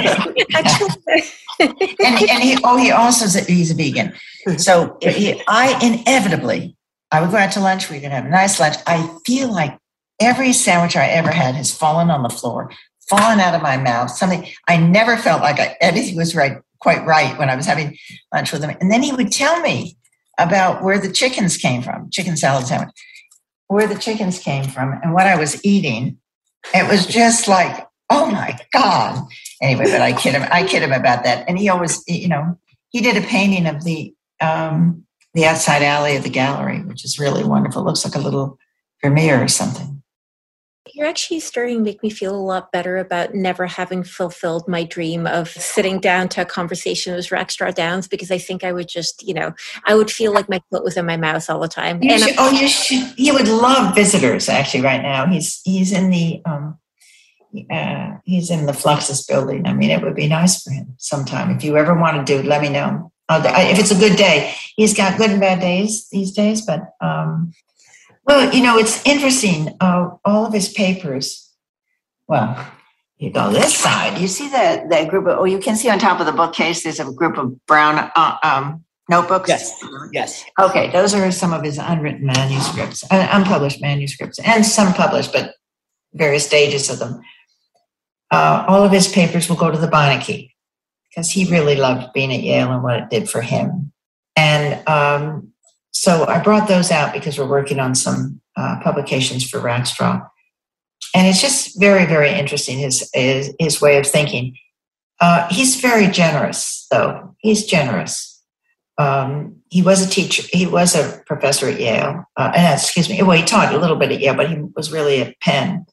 and and he oh he also said he's a vegan. So he, I inevitably I would go out to lunch. We could have a nice lunch. I feel like every sandwich I ever had has fallen on the floor. Fallen out of my mouth, something I never felt like I, anything was right, quite right when I was having lunch with him. And then he would tell me about where the chickens came from, chicken salad sandwich, where the chickens came from and what I was eating. It was just like, oh my God. Anyway, but I kid him, I kid him about that. And he always, you know, he did a painting of the, um, the outside alley of the gallery, which is really wonderful. It looks like a little Vermeer or something. You're actually starting to make me feel a lot better about never having fulfilled my dream of sitting down to a conversation with Rackstraw Downs, because I think I would just, you know, I would feel like my foot was in my mouth all the time. You and should, oh, you should. He would love visitors. Actually, right now he's he's in the um, uh, he's in the Fluxus building. I mean, it would be nice for him sometime. If you ever want to do it, let me know. I'll, I, if it's a good day, he's got good and bad days these days, but. Um, Well, you know, it's interesting. Uh, all of his papers. Well, you go this side. You see that that group of? Oh, you can see on top of the bookcase. There's a group of brown uh, um, notebooks. Yes. Yes. Okay, those are some of his unwritten manuscripts, uh, unpublished manuscripts, and some published, but various stages of them. Uh, all of his papers will go to the Beinecke because he really loved being at Yale and what it did for him. And um, so I brought those out because we're working on some uh, publications for Rackstraw. And it's just very, very interesting, his, his, his way of thinking. Uh, he's very generous, though. He's generous. Um, he was a teacher. He was a professor at Yale. Uh, and, excuse me. Well, he taught a little bit at Yale, but he was really at Penn.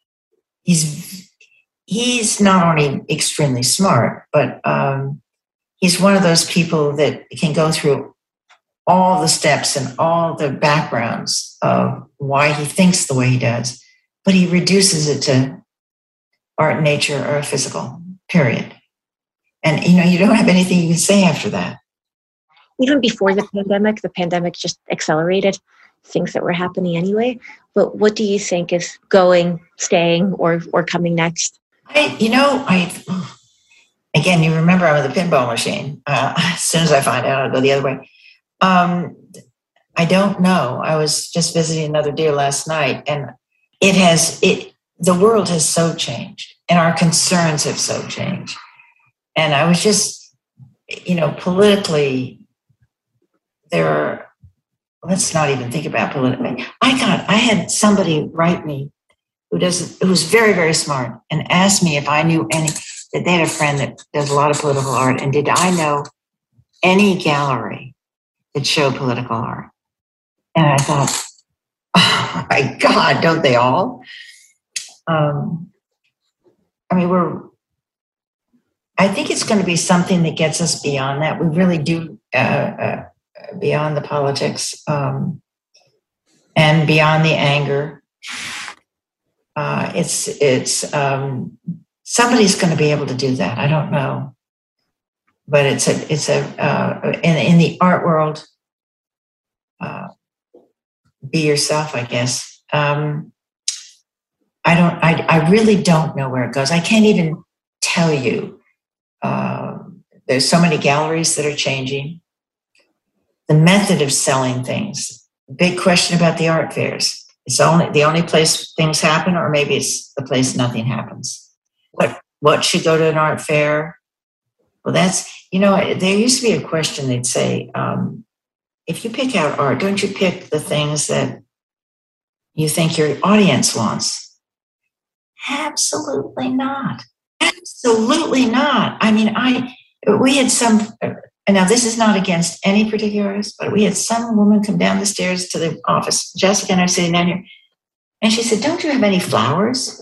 He's he's not only extremely smart, but um, he's one of those people that can go through all the steps and all the backgrounds of why he thinks the way he does, but he reduces it to art, nature, or physical, period. And, you know, you don't have anything you can say after that. Even before the pandemic, the pandemic just accelerated things that were happening anyway. But what do you think is going, staying, or or coming next? I, you know, I, again, you remember I'm with the pinball machine. Uh, as soon as I find out, I'll go the other way. Um, I don't know. I was just visiting another deer last night, and it has, it, the world has so changed, and our concerns have so changed. And I was just, you know, politically, there are, let's not even think about politically. I got, I had somebody write me who does, who was very, very smart, and asked me if I knew any, that they had a friend that does a lot of political art, and did I know any gallery that show political art? And I thought, oh my God, don't they all? Um, I mean, we're, I think it's going to be something that gets us beyond that. We really do, uh, uh, beyond the politics um, and beyond the anger. Uh, it's, it's, um, somebody's going to be able to do that. I don't know. But it's a, it's a, uh, in, in the art world, uh, be yourself, I guess. Um, I don't, I, I really don't know where it goes. I can't even tell you. Uh, there's so many galleries that are changing. The method of selling things, big question about the art fairs. It's only the only place things happen, or maybe it's the place nothing happens. What, what should go to an art fair? Well, that's, you know, there used to be a question. They'd say, um, if you pick out art, don't you pick the things that you think your audience wants? Absolutely not. Absolutely not. I mean, I, we had some, now this is not against any particular artist, but we had some woman come down the stairs to the office. Jessica and I are sitting down here, and she said, don't you have any flowers?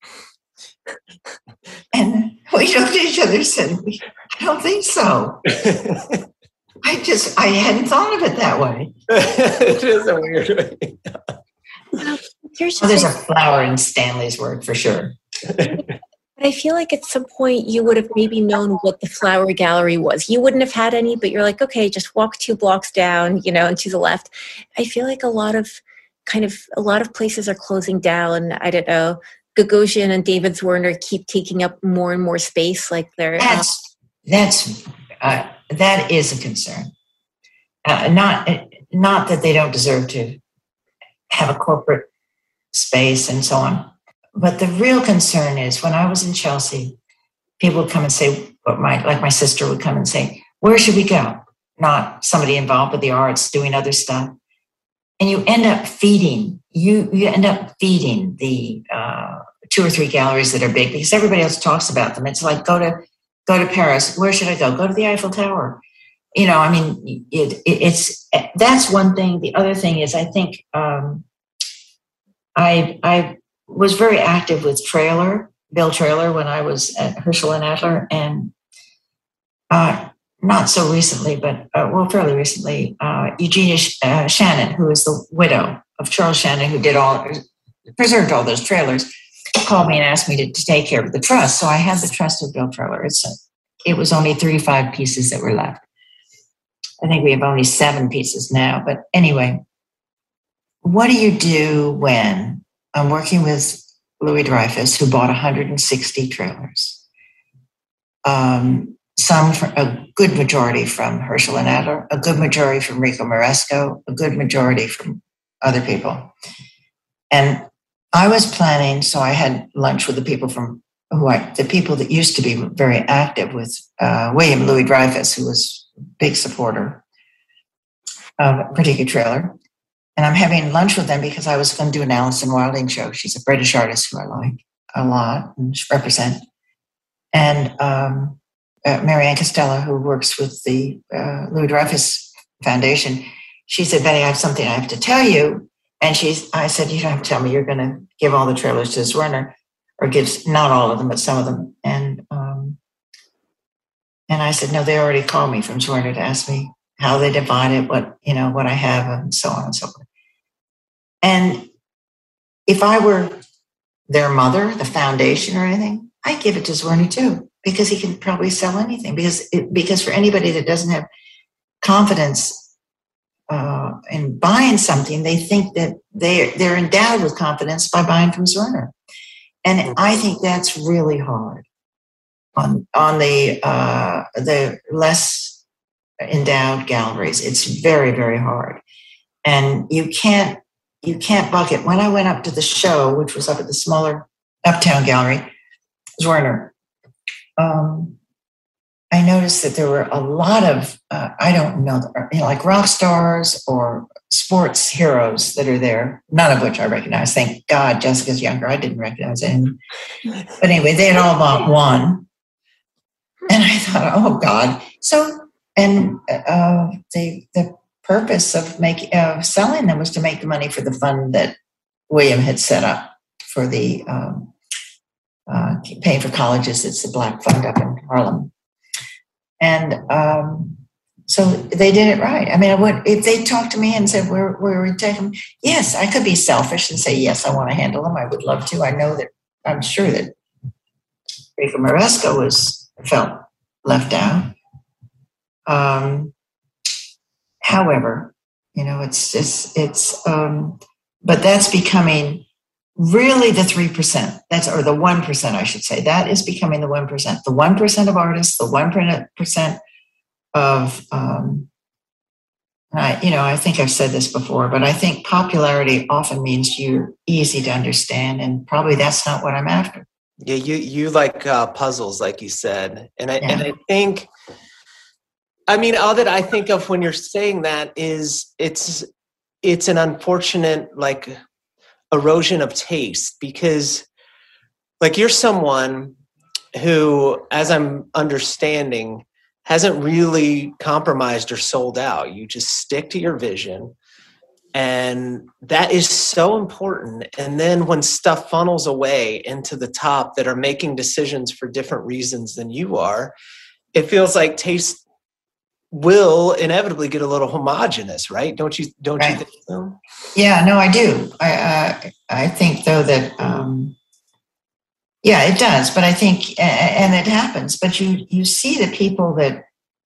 And we looked at each other and said, I don't think so. I just, I hadn't thought of it that way. It is a weird way. Well, here's Oh, there's a flower in Stanley's word for sure. I feel like at some point you would have maybe known what the flower gallery was. You wouldn't have had any, but you're like, okay, just walk two blocks down, you know, and to the left. I feel like a lot of kind of, a lot of places are closing down. I don't know. Gagosian and David Zwirner keep taking up more and more space. Like they're that's that's uh, that is a concern. Uh, not not that they don't deserve to have a corporate space and so on, but the real concern is when I was in Chelsea, people would come and say, "What my like my sister would come and say, where should we go?" Not somebody involved with the arts doing other stuff, and you end up feeding you you end up feeding the. Uh, two or three galleries that are big because everybody else talks about them. It's like, go to, go to Paris. Where should I go? Go to the Eiffel Tower. You know, I mean, it, it, it's, that's one thing. The other thing is, I think, um, I, I, was very active with Trailer, Bill Trailer, when I was at Herschel and Adler, and uh, not so recently, but uh, well, fairly recently, uh, Eugenia uh, Shannon, who is the widow of Charles Shannon, who did all, preserved all those trailers, called me and asked me to, to take care of the trust. So I had the trust of Bill Trailer. It's a, it was only thirty-five pieces that were left. I think we have only seven pieces now. But anyway, what do you do when I'm working with Louis Dreyfus, who bought one hundred sixty trailers? Um, some, for, a good majority from Herschel and Adler, a good majority from Rico Maresco, a good majority from other people. And I was planning, so I had lunch with the people from who I, the people that used to be very active with uh, William Louis Dreyfus, who was a big supporter of a particular trailer. And I'm having lunch with them because I was going to do an Alison Wilding show. She's a British artist who I like a lot and represent. And um, uh, Marianne Costello, who works with the uh, Louis Dreyfus Foundation, she said, Betty, I have something I have to tell you. And she's, I said, you don't have to tell me. You're going to give all the trailers to Zwirner, or gives not all of them, but some of them. And um, and I said, no, they already called me from Zwirner to ask me how they divide it, what, you know, what I have, and so on and so forth. And if I were their mother, the foundation or anything, I'd give it to Zwirner too, because he can probably sell anything. Because it, because for anybody that doesn't have confidence uh, in buying something, they think that they they're endowed with confidence by buying from Zwirner. And I think that's really hard on on the uh, the less endowed galleries. It's very, very hard, and you can't you can't bucket. When I went up to the show, which was up at the smaller Uptown Gallery, Zwirner, um, I noticed that there were a lot of uh, I don't know, you know, like rock stars or sports heroes that are there, none of which I recognize. Thank God Jessica's younger. I didn't recognize any. But anyway, they had all bought one. And I thought, oh God. So, and uh, the the purpose of making of selling them was to make the money for the fund that William had set up for the um, uh, paying for colleges. It's the Black Fund up in Harlem. And um so they did it right. I mean, I would, if they talked to me and said, where, where we take them? Yes, I could be selfish and say, yes, I want to handle them. I would love to. I know that, I'm sure that Rico Maresco was felt left out. Um, however, you know, it's just, it's, um, but that's becoming really the three percent. That's, or the one percent, I should say. That is becoming the one percent. The one percent of artists, the one percent of, um, I, you know, I think I've said this before, but I think popularity often means you're easy to understand, and probably that's not what I'm after. Yeah, you you like uh, puzzles, like you said, and I yeah. and I think, I mean, all that I think of when you're saying that is it's it's an unfortunate like erosion of taste, because like you're someone who, as I'm understanding, hasn't really compromised or sold out. You just stick to your vision. And that is so important. And then when stuff funnels away into the top that are making decisions for different reasons than you are, it feels like taste will inevitably get a little homogenous, right? Don't you, don't right. you think so? Yeah, no, I do. I, uh, I think though that, um, yeah, it does. But I think, and it happens, but you, you see the people that,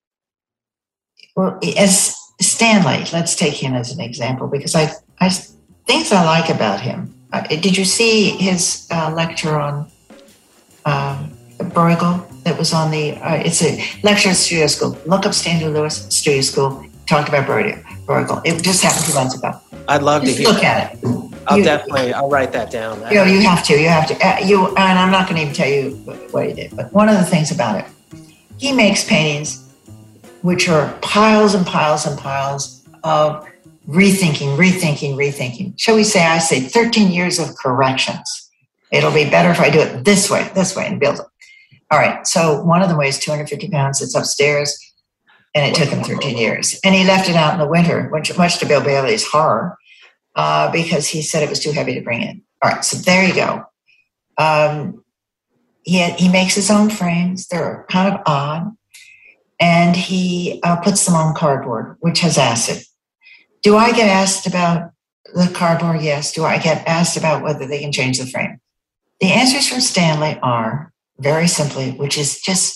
well, as Stanley, let's take him as an example, because I, I things I like about him. Uh, did you see his uh, lecture on um, Bruegel that was on the, uh, it's a lecture at Studio School. Look up Stanley Lewis, Studio School, talked about Bruegel. It just happened two months ago. I'd love just to hear look at it. I'll you, definitely, I'll write that down. You know, you have to, you have to. Uh, you, and I'm not going to even tell you what he did, but one of the things about it, he makes paintings which are piles and piles and piles of rethinking, rethinking, rethinking. Shall we say, I say thirteen years of corrections. It'll be better if I do it this way, this way, and build it. All right, so one of them weighs two hundred fifty pounds. It's upstairs, and it took him thirteen years. And he left it out in the winter, which much to Bill Bailey's horror, uh, because he said it was too heavy to bring in. All right, so there you go. Um, he, he makes his own frames. They're kind of odd. And he uh, puts them on cardboard, which has acid. Do I get asked about the cardboard? Yes. Do I get asked about whether they can change the frame? The answers from Stanley are very simply, which is just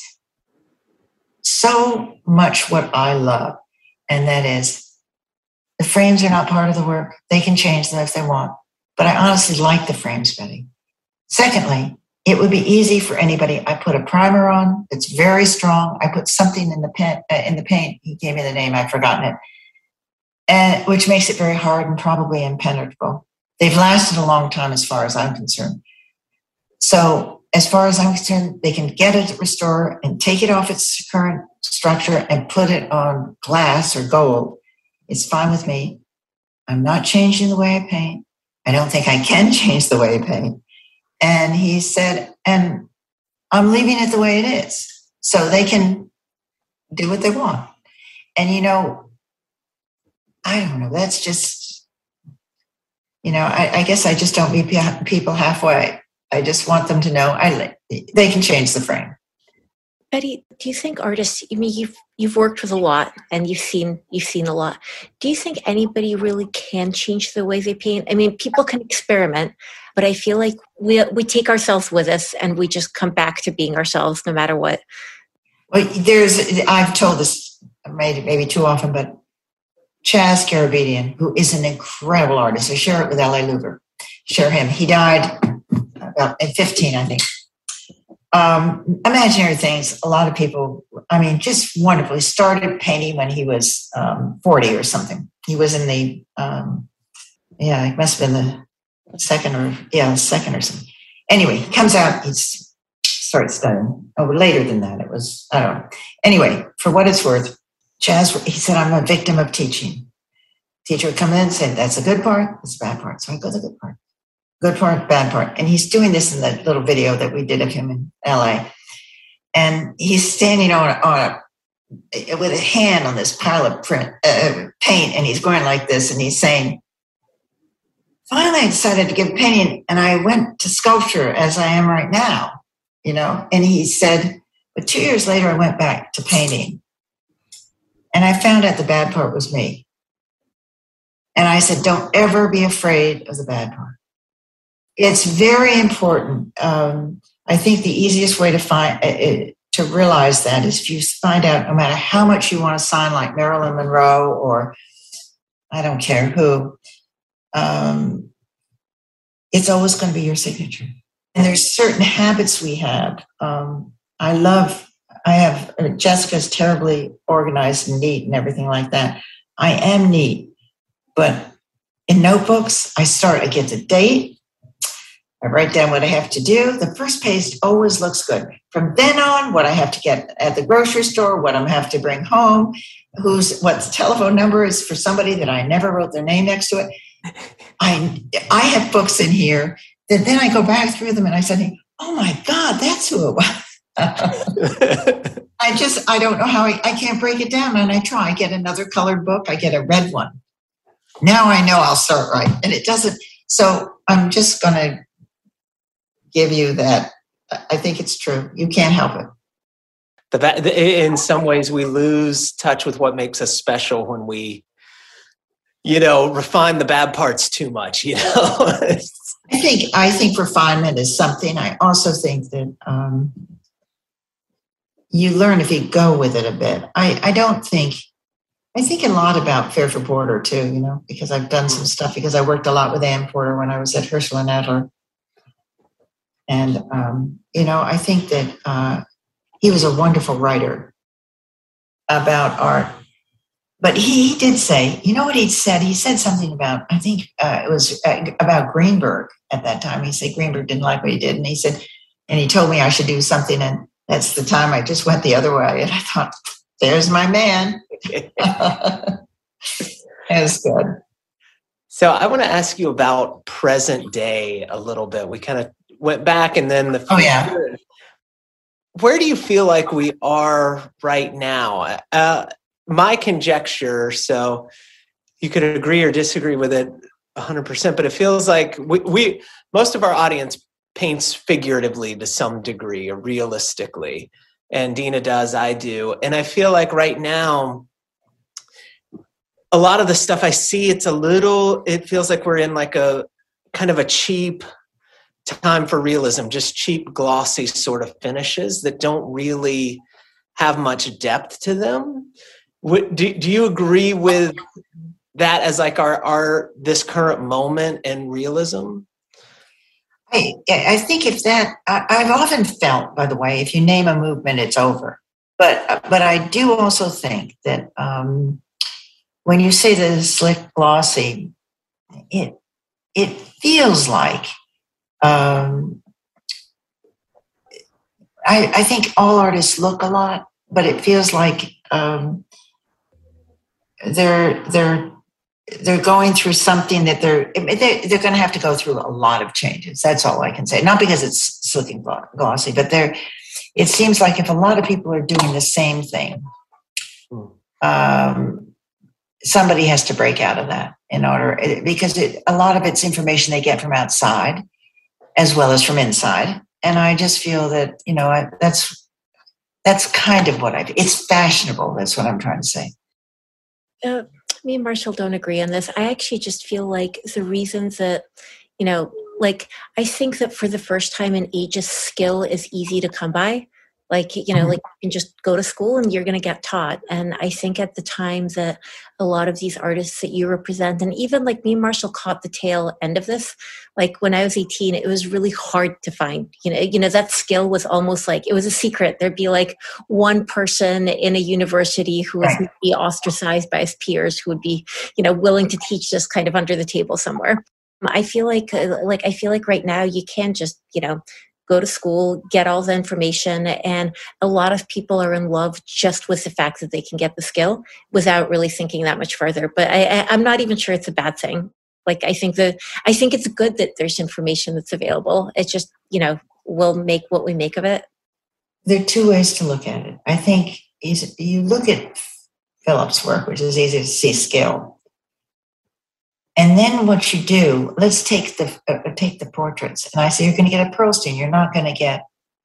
so much what I love. And that is, the frames are not part of the work. They can change them if they want. But I honestly like the frames, Betty. Secondly, it would be easy for anybody. I put a primer on that's very strong. I put something in the pen, uh, in the paint. He gave me the name. I've forgotten it. And which makes it very hard and probably impenetrable. They've lasted a long time as far as I'm concerned. So as far as I'm concerned, they can get it restored and take it off its current structure and put it on glass or gold. It's fine with me. I'm not changing the way I paint. I don't think I can change the way I paint. And he said, and I'm leaving it the way it is. So they can do what they want. And, you know, I don't know. That's just, you know, I, I guess I just don't meet people halfway. I just want them to know I they can change the frame. Betty, do you think artists, I mean, you've you've worked with a lot and you've seen you've seen a lot. Do you think anybody really can change the way they paint? I mean, people can experiment, but I feel like we we take ourselves with us and we just come back to being ourselves no matter what. Well, there's I've told this maybe maybe too often, but Chaz Carabedian, who is an incredible artist, I share it with L A Louver. Share him. He died about at fifteen, I think. Um, imaginary things. A lot of people, I mean, just wonderful. He started painting when he was um, forty or something. He was in the, um, yeah, it must have been the second or, yeah, second or something. Anyway, he comes out, he starts studying. Oh, later than that, it was, I don't know. Anyway, for what it's worth, Chaz, he said, I'm a victim of teaching. Teacher would come in and say, that's a good part, that's a bad part. So I go, the good part. Good part, bad part. And he's doing this in that little video that we did of him in L A. And he's standing on, on a, with a hand on this pile of print, uh, paint, and he's going like this, and he's saying, finally I decided to give painting, and I went to sculpture as I am right now, you know? And he said, but two years later I went back to painting. And I found out the bad part was me. And I said, don't ever be afraid of the bad part. It's very important. Um, I think the easiest way to find uh, to realize that is if you find out, no matter how much you want to sign, like Marilyn Monroe or I don't care who, um, it's always going to be your signature. And there's certain habits we have. Um, I love. I have uh, Jessica's terribly organized and neat and everything like that. I am neat, but in notebooks, I start. I get the date. I write down what I have to do. The first page always looks good. From then on, what I have to get at the grocery store, what I have to bring home, who's what the telephone number is for somebody that I never wrote their name next to it. I I have books in here that then I go back through them and I said, oh my God, that's who it was. I just, I don't know how I, I can't break it down. And I try, I get another colored book. I get a red one. Now I know I'll start right. And it doesn't. So I'm just going to give you that. I think it's true. You can't help it. But that, in some ways, we lose touch with what makes us special when we, you know, refine the bad parts too much. You know, I think I think refinement is something. I also think that um, you learn if you go with it a bit. I, I don't think. I think a lot about Fairfield Porter too. You know, because I've done some stuff because I worked a lot with Ann Porter when I was at Herschel and Adler. And, um, you know, I think that uh, he was a wonderful writer about art. But he, he did say, you know what he said? He said something about, I think uh, it was about Greenberg at that time. He said Greenberg didn't like what he did. And he said, and he told me I should do something. And that's the time I just went the other way. And I thought, there's my man. That's good. So I want to ask you about present day a little bit. We kind of went back and then the future. Oh, yeah. Where do you feel like we are right now? Uh, my conjecture, so you could agree or disagree with it one hundred percent, but it feels like we, we most of our audience paints figuratively to some degree or realistically. And Dina does, I do. And I feel like right now, a lot of the stuff I see, it's a little, it feels like we're in like a kind of a cheap time for realism, just cheap, glossy sort of finishes that don't really have much depth to them. Do, do you agree with that as like our, our this current moment and realism? I, I think if that, I, I've often felt, by the way, if you name a movement, it's over. But but I do also think that um, when you say the slick, glossy, it it feels like um, I, I think all artists look a lot, but it feels like um, they're they're they're going through something that they're they're, they're going to have to go through a lot of changes. That's all I can say. Not because it's slick and glossy, but they're. It seems like if a lot of people are doing the same thing, um, somebody has to break out of that in order, because it, a lot of it's information they get from outside as well as from inside. And I just feel that, you know, I, that's that's kind of what I. It's fashionable. That's what I'm trying to say. Uh, me and Marshall don't agree on this. I actually just feel like the reasons that, you know, like I think that for the first time in ages, skill is easy to come by. Like, you know, mm-hmm. like you can just go to school and you're going to get taught. And I think at the time that a lot of these artists that you represent, and even like me and Marshall caught the tail end of this, like when I was eighteen, it was really hard to find, you know, you know, that skill was almost like, it was a secret. There'd be like one person in a university who was right. be ostracized by his peers, who would be, you know, willing to teach this kind of under the table somewhere. I feel like, like, I feel like right now you can just, you know, go to school, get all the information. And a lot of people are in love just with the fact that they can get the skill without really thinking that much further. But I, I, I'm not even sure it's a bad thing. Like, I think that, I think it's good that there's information that's available. It's just, you know, we'll make what we make of it. There are two ways to look at it. I think is you look at Philip's work, which is easy to see skill. And then what you do, let's take the uh, take the portraits. And I say, you're going to get a Pearlstein. You're not going to get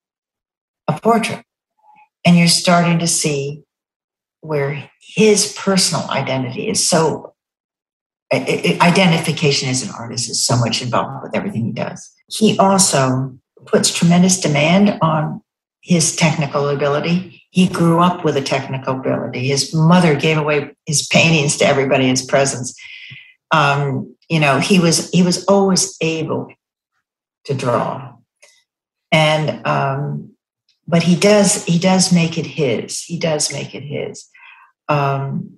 a portrait. And you're starting to see where his personal identity is so, it, it, identification as an artist is so much involved with everything he does. He also puts tremendous demand on his technical ability. He grew up with a technical ability. His mother gave away his paintings to everybody in his presence. Um, you know, he was he was always able to draw, and um, but he does he does make it his. He does make it his. Um,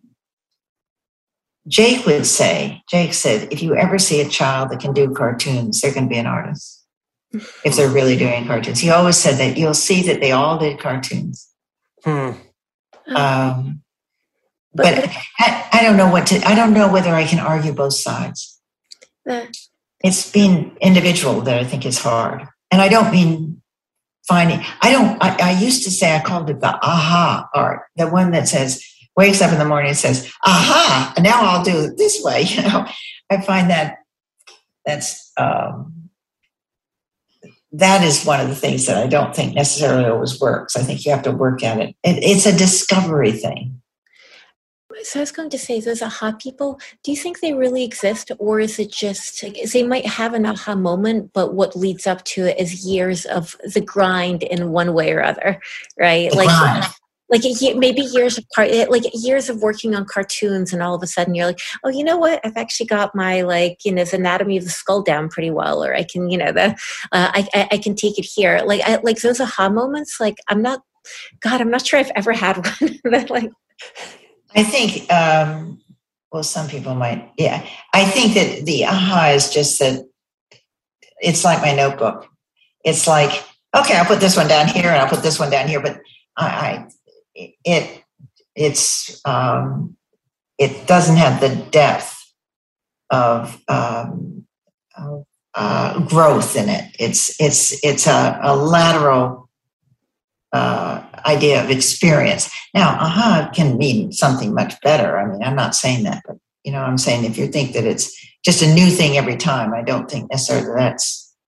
Jake would say, Jake said, if you ever see a child that can do cartoons, they're going to be an artist. If they're really doing cartoons, he always said that you'll see that they all did cartoons. Hmm. Um, But I, I don't know what to, I don't know whether I can argue both sides. Uh, it's being individual that I think is hard. And I don't mean finding, I don't, I, I used to say, I called it the aha art, the one that says, wakes up in the morning and says, aha, now I'll do it this way. You know, I find that that's, um, that is one of the things that I don't think necessarily always works. I think you have to work at it. it it's a discovery thing. So I was going to say, those aha people, do you think they really exist? Or is it just, they might have an aha moment, but what leads up to it is years of the grind in one way or other, right? The like, grind. like maybe years of car- like years of working on cartoons, and all of a sudden you're like, oh, you know what? I've actually got my, like, you know, the anatomy of the skull down pretty well, or I can, you know, the uh, I, I I can take it here. Like, I, like those aha moments. Like, I'm not, God, I'm not sure I've ever had one that like. I think, um, well, some people might, yeah. I think that the aha is just that it's like my notebook. It's like, okay, I'll put this one down here and I'll put this one down here, but I, I it, it's, um, it doesn't have the depth of, um, of uh, growth in it. It's, it's, it's a, a lateral uh, idea of experience. Now, aha can mean something much better. I mean, I'm not saying that, but, you know, I'm saying if you think that it's just a new thing every time, I don't think necessarily that's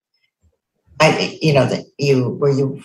I, you know, that you, where you,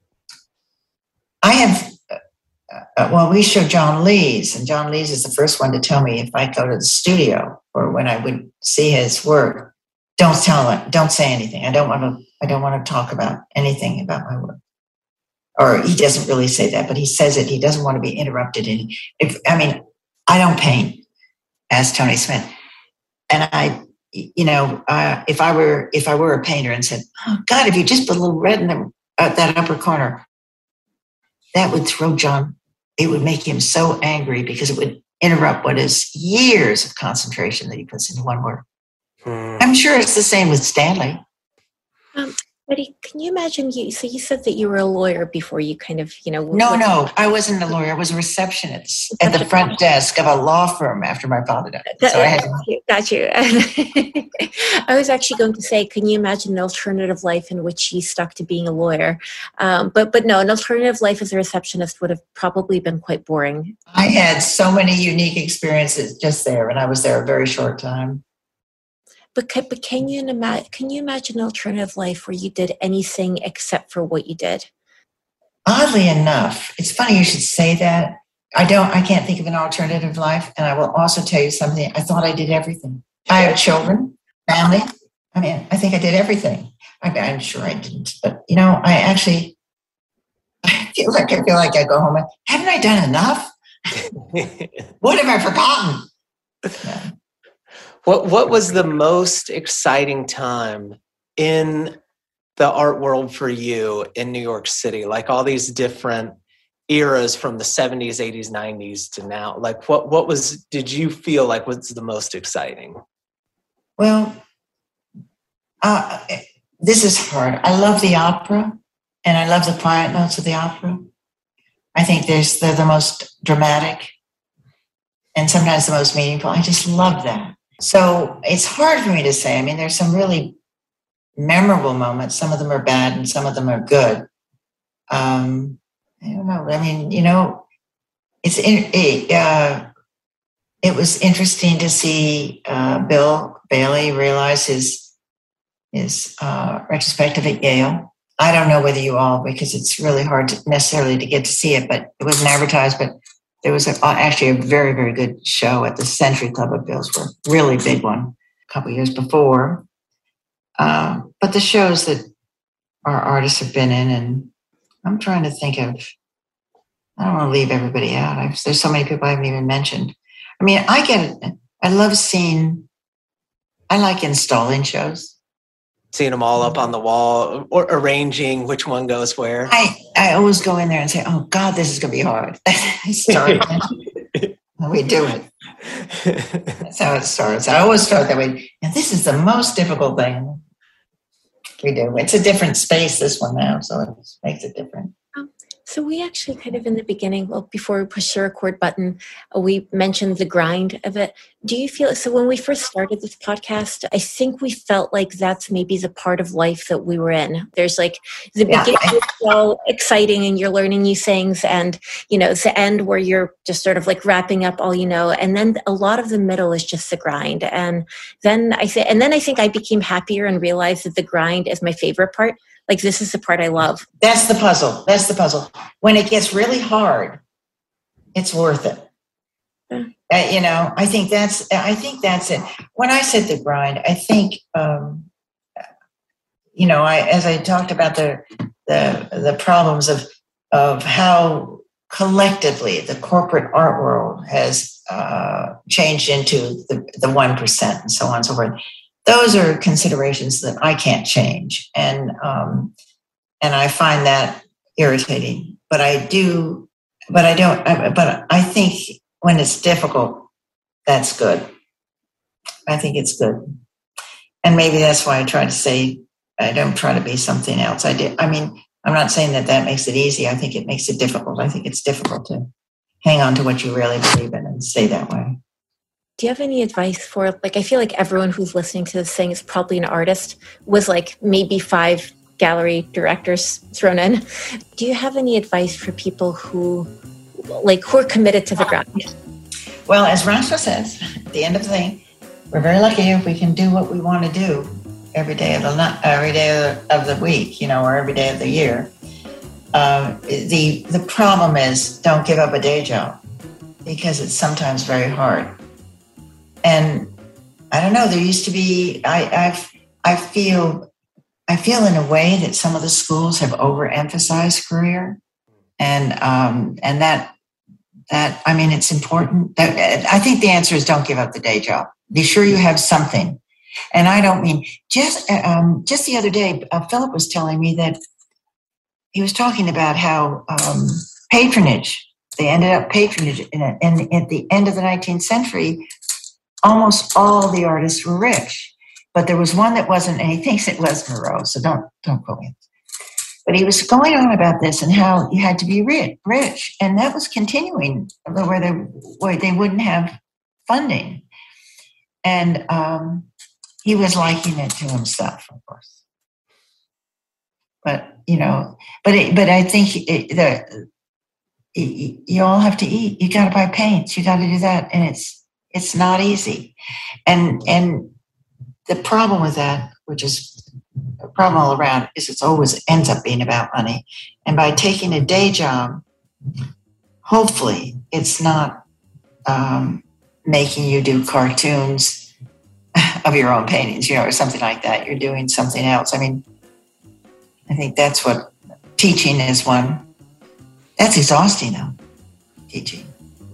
I have, uh, well, we showed John Lees, and John Lees is the first one to tell me if I go to the studio or when I would see his work, don't tell him, don't say anything. I don't want to, I don't want to talk about anything about my work. Or he doesn't really say that, but he says it. He doesn't want to be interrupted. And if, I mean, I don't paint as Tony Smith. And I, you know, uh, if I were, if I were a painter and said, oh God, if you just put a little red in the, uh, that upper corner, that would throw John, it would make him so angry because it would interrupt what is years of concentration that he puts into one work. Hmm. I'm sure it's the same with Stanley. Um, Betty, can you imagine you, so you said that you were a lawyer before you kind of, you know. No, what, no, I wasn't a lawyer. I was a receptionist at the front desk of a law firm after my father died. That, so I had got you. Got you. I was actually going to say, can you imagine an alternative life in which you stuck to being a lawyer? Um, but but no, an alternative life as a receptionist would have probably been quite boring. I had so many unique experiences just there, and I was there a very short time. But can, but can you imagine? Can you imagine an alternative life where you did anything except for what you did? Oddly enough, it's funny you should say that. I don't. I can't think of an alternative life, and I will also tell you something. I thought I did everything. I have children, family. I mean, I think I did everything. I mean, I'm sure I didn't, but you know, I actually I feel like I feel like I go home and haven't I done enough? What have I forgotten? Yeah. What what was the most exciting time in the art world for you in New York City? Like all these different eras from the seventies, eighties, nineties to now. Like what what was did you feel like was the most exciting? Well, uh, this is hard. I love the opera, and I love the quiet notes of the opera. I think there's they're the most dramatic and sometimes the most meaningful. I just love that. So it's hard for me to say. I mean, there's some really memorable moments. Some of them are bad and some of them are good. Um, I don't know. I mean, you know, it's it, uh, it was interesting to see uh, Bill Bailey realize his his uh, retrospective at Yale. I don't know whether you all, because it's really hard to necessarily to get to see it, but it wasn't advertised, but there was a, actually a very, very good show at the Century Club of Billsborough, really big one, a couple of years before. Um, but the shows that our artists have been in, and I'm trying to think of, I don't want to leave everybody out. I've, there's so many people I haven't even mentioned. I mean, I get, I love seeing, I like installing shows. Seeing them all up on the wall or arranging which one goes where. I, I always go in there and say, oh God, this is going to be hard. I start and we do it. That's how it starts. I always start that way. And this is the most difficult thing we do. It's a different space, this one now, so it makes it different. Um, so we actually kind of in the beginning, well, before we push the record button, uh, we mentioned the grind of it. Do you feel, so when we first started this podcast, I think we felt like that's maybe the part of life that we were in. There's like the Yeah. beginning is so exciting and you're learning new things, and, you know, it's the end where you're just sort of like wrapping up all you know. And then a lot of the middle is just the grind. And then I say, and then I think I became happier and realized that the grind is my favorite part. Like, this is the part I love. That's the puzzle. That's the puzzle. When it gets really hard, it's worth it. Yeah. Uh, you know, I think that's, I think that's it. When I said the grind, I think, um, you know, I, as I talked about the, the, the problems of, of how collectively the corporate art world has uh, changed into the, the one percent and so on and so forth. Those are considerations that I can't change. And, um, and I find that irritating, but I do, but I don't, I, but I think when it's difficult, that's good. I think it's good. And maybe that's why I try to say, I don't try to be something else. I did. I mean, I'm not saying that that makes it easy. I think it makes it difficult. I think it's difficult to hang on to what you really believe in and stay that way. Do you have any advice for, like, I feel like everyone who's listening to this thing is probably an artist with like maybe five gallery directors thrown in. Do you have any advice for people who, like, who are committed to the grind? Well, as Rancho says, at the end of the thing, we're very lucky if we can do what we want to do every day of the ni- every day of the week, you know, or every day of the year. Uh, the the problem is, don't give up a day job, because it's sometimes very hard. And I don't know. There used to be. I I've, I feel I feel in a way that some of the schools have overemphasized career, and um, and that that I mean, it's important. That, I think the answer is don't give up the day job. Be sure you have something. And I don't mean just um, just the other day, uh, Philip was telling me that he was talking about how um, patronage. They ended up patronage, and at the end of the nineteenth century, almost all the artists were rich. But there was one that wasn't, and he thinks it was Moreau, so don't don't quote me. But he was going on about this and how you had to be rich, rich, and that was continuing where they where they wouldn't have funding, and um, he was likening it to himself, of course. But you know, but it, but I think it, the. You all have to eat. You got to buy paints. You got to do that, and it's it's not easy. And and the problem with that, which is a problem all around, is it's always ends up being about money. And by taking a day job, hopefully, it's not um, making you do cartoons of your own paintings, you know, or something like that. You're doing something else. I mean, I think that's what teaching is one. That's exhausting, though, teaching.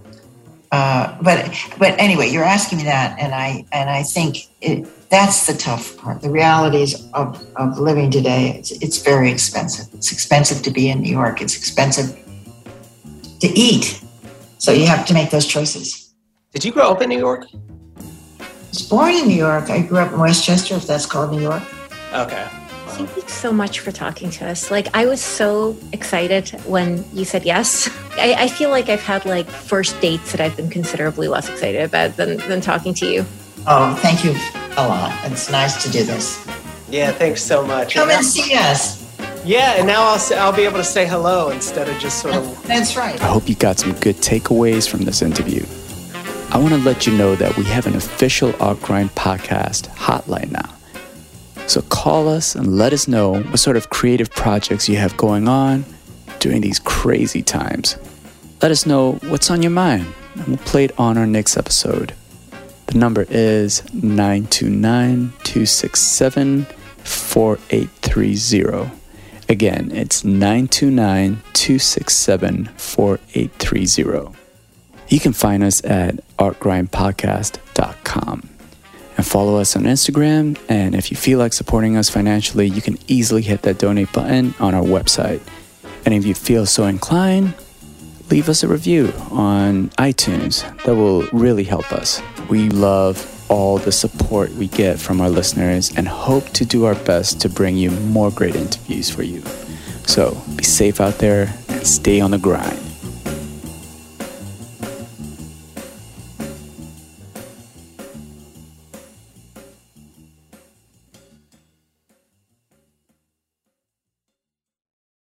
Uh, but but anyway, you're asking me that, and I and I think it, that's the tough part. The realities of, of living today, it's, it's very expensive. It's expensive to be in New York. It's expensive to eat. So you have to make those choices. Did you grow up in New York? I was born in New York. I grew up in Westchester, if that's called New York. Okay. Thank you so much for talking to us. Like, I was so excited when you said yes. I, I feel like I've had like first dates that I've been considerably less excited about than, than talking to you. Oh, thank you a lot. It's nice to do this. Yeah, thanks so much. Come and see us. Yeah, and now I'll say, I'll be able to say hello instead of just sort of... That's right. I hope you got some good takeaways from this interview. I want to let you know that we have an official Art Grind podcast hotline now. So call us and let us know what sort of creative projects you have going on during these crazy times. Let us know what's on your mind, and we'll play it on our next episode. The number is nine two nine, two six seven, four eight three zero. Again, it's nine two nine, two six seven, four eight three zero. You can find us at art grind podcast dot com. And follow us on Instagram, and if you feel like supporting us financially, you can easily hit that donate button on our website. And if you feel so inclined, leave us a review on iTunes. That will really help us. We love all the support we get from our listeners and hope to do our best to bring you more great interviews for you. So be safe out there and stay on the grind.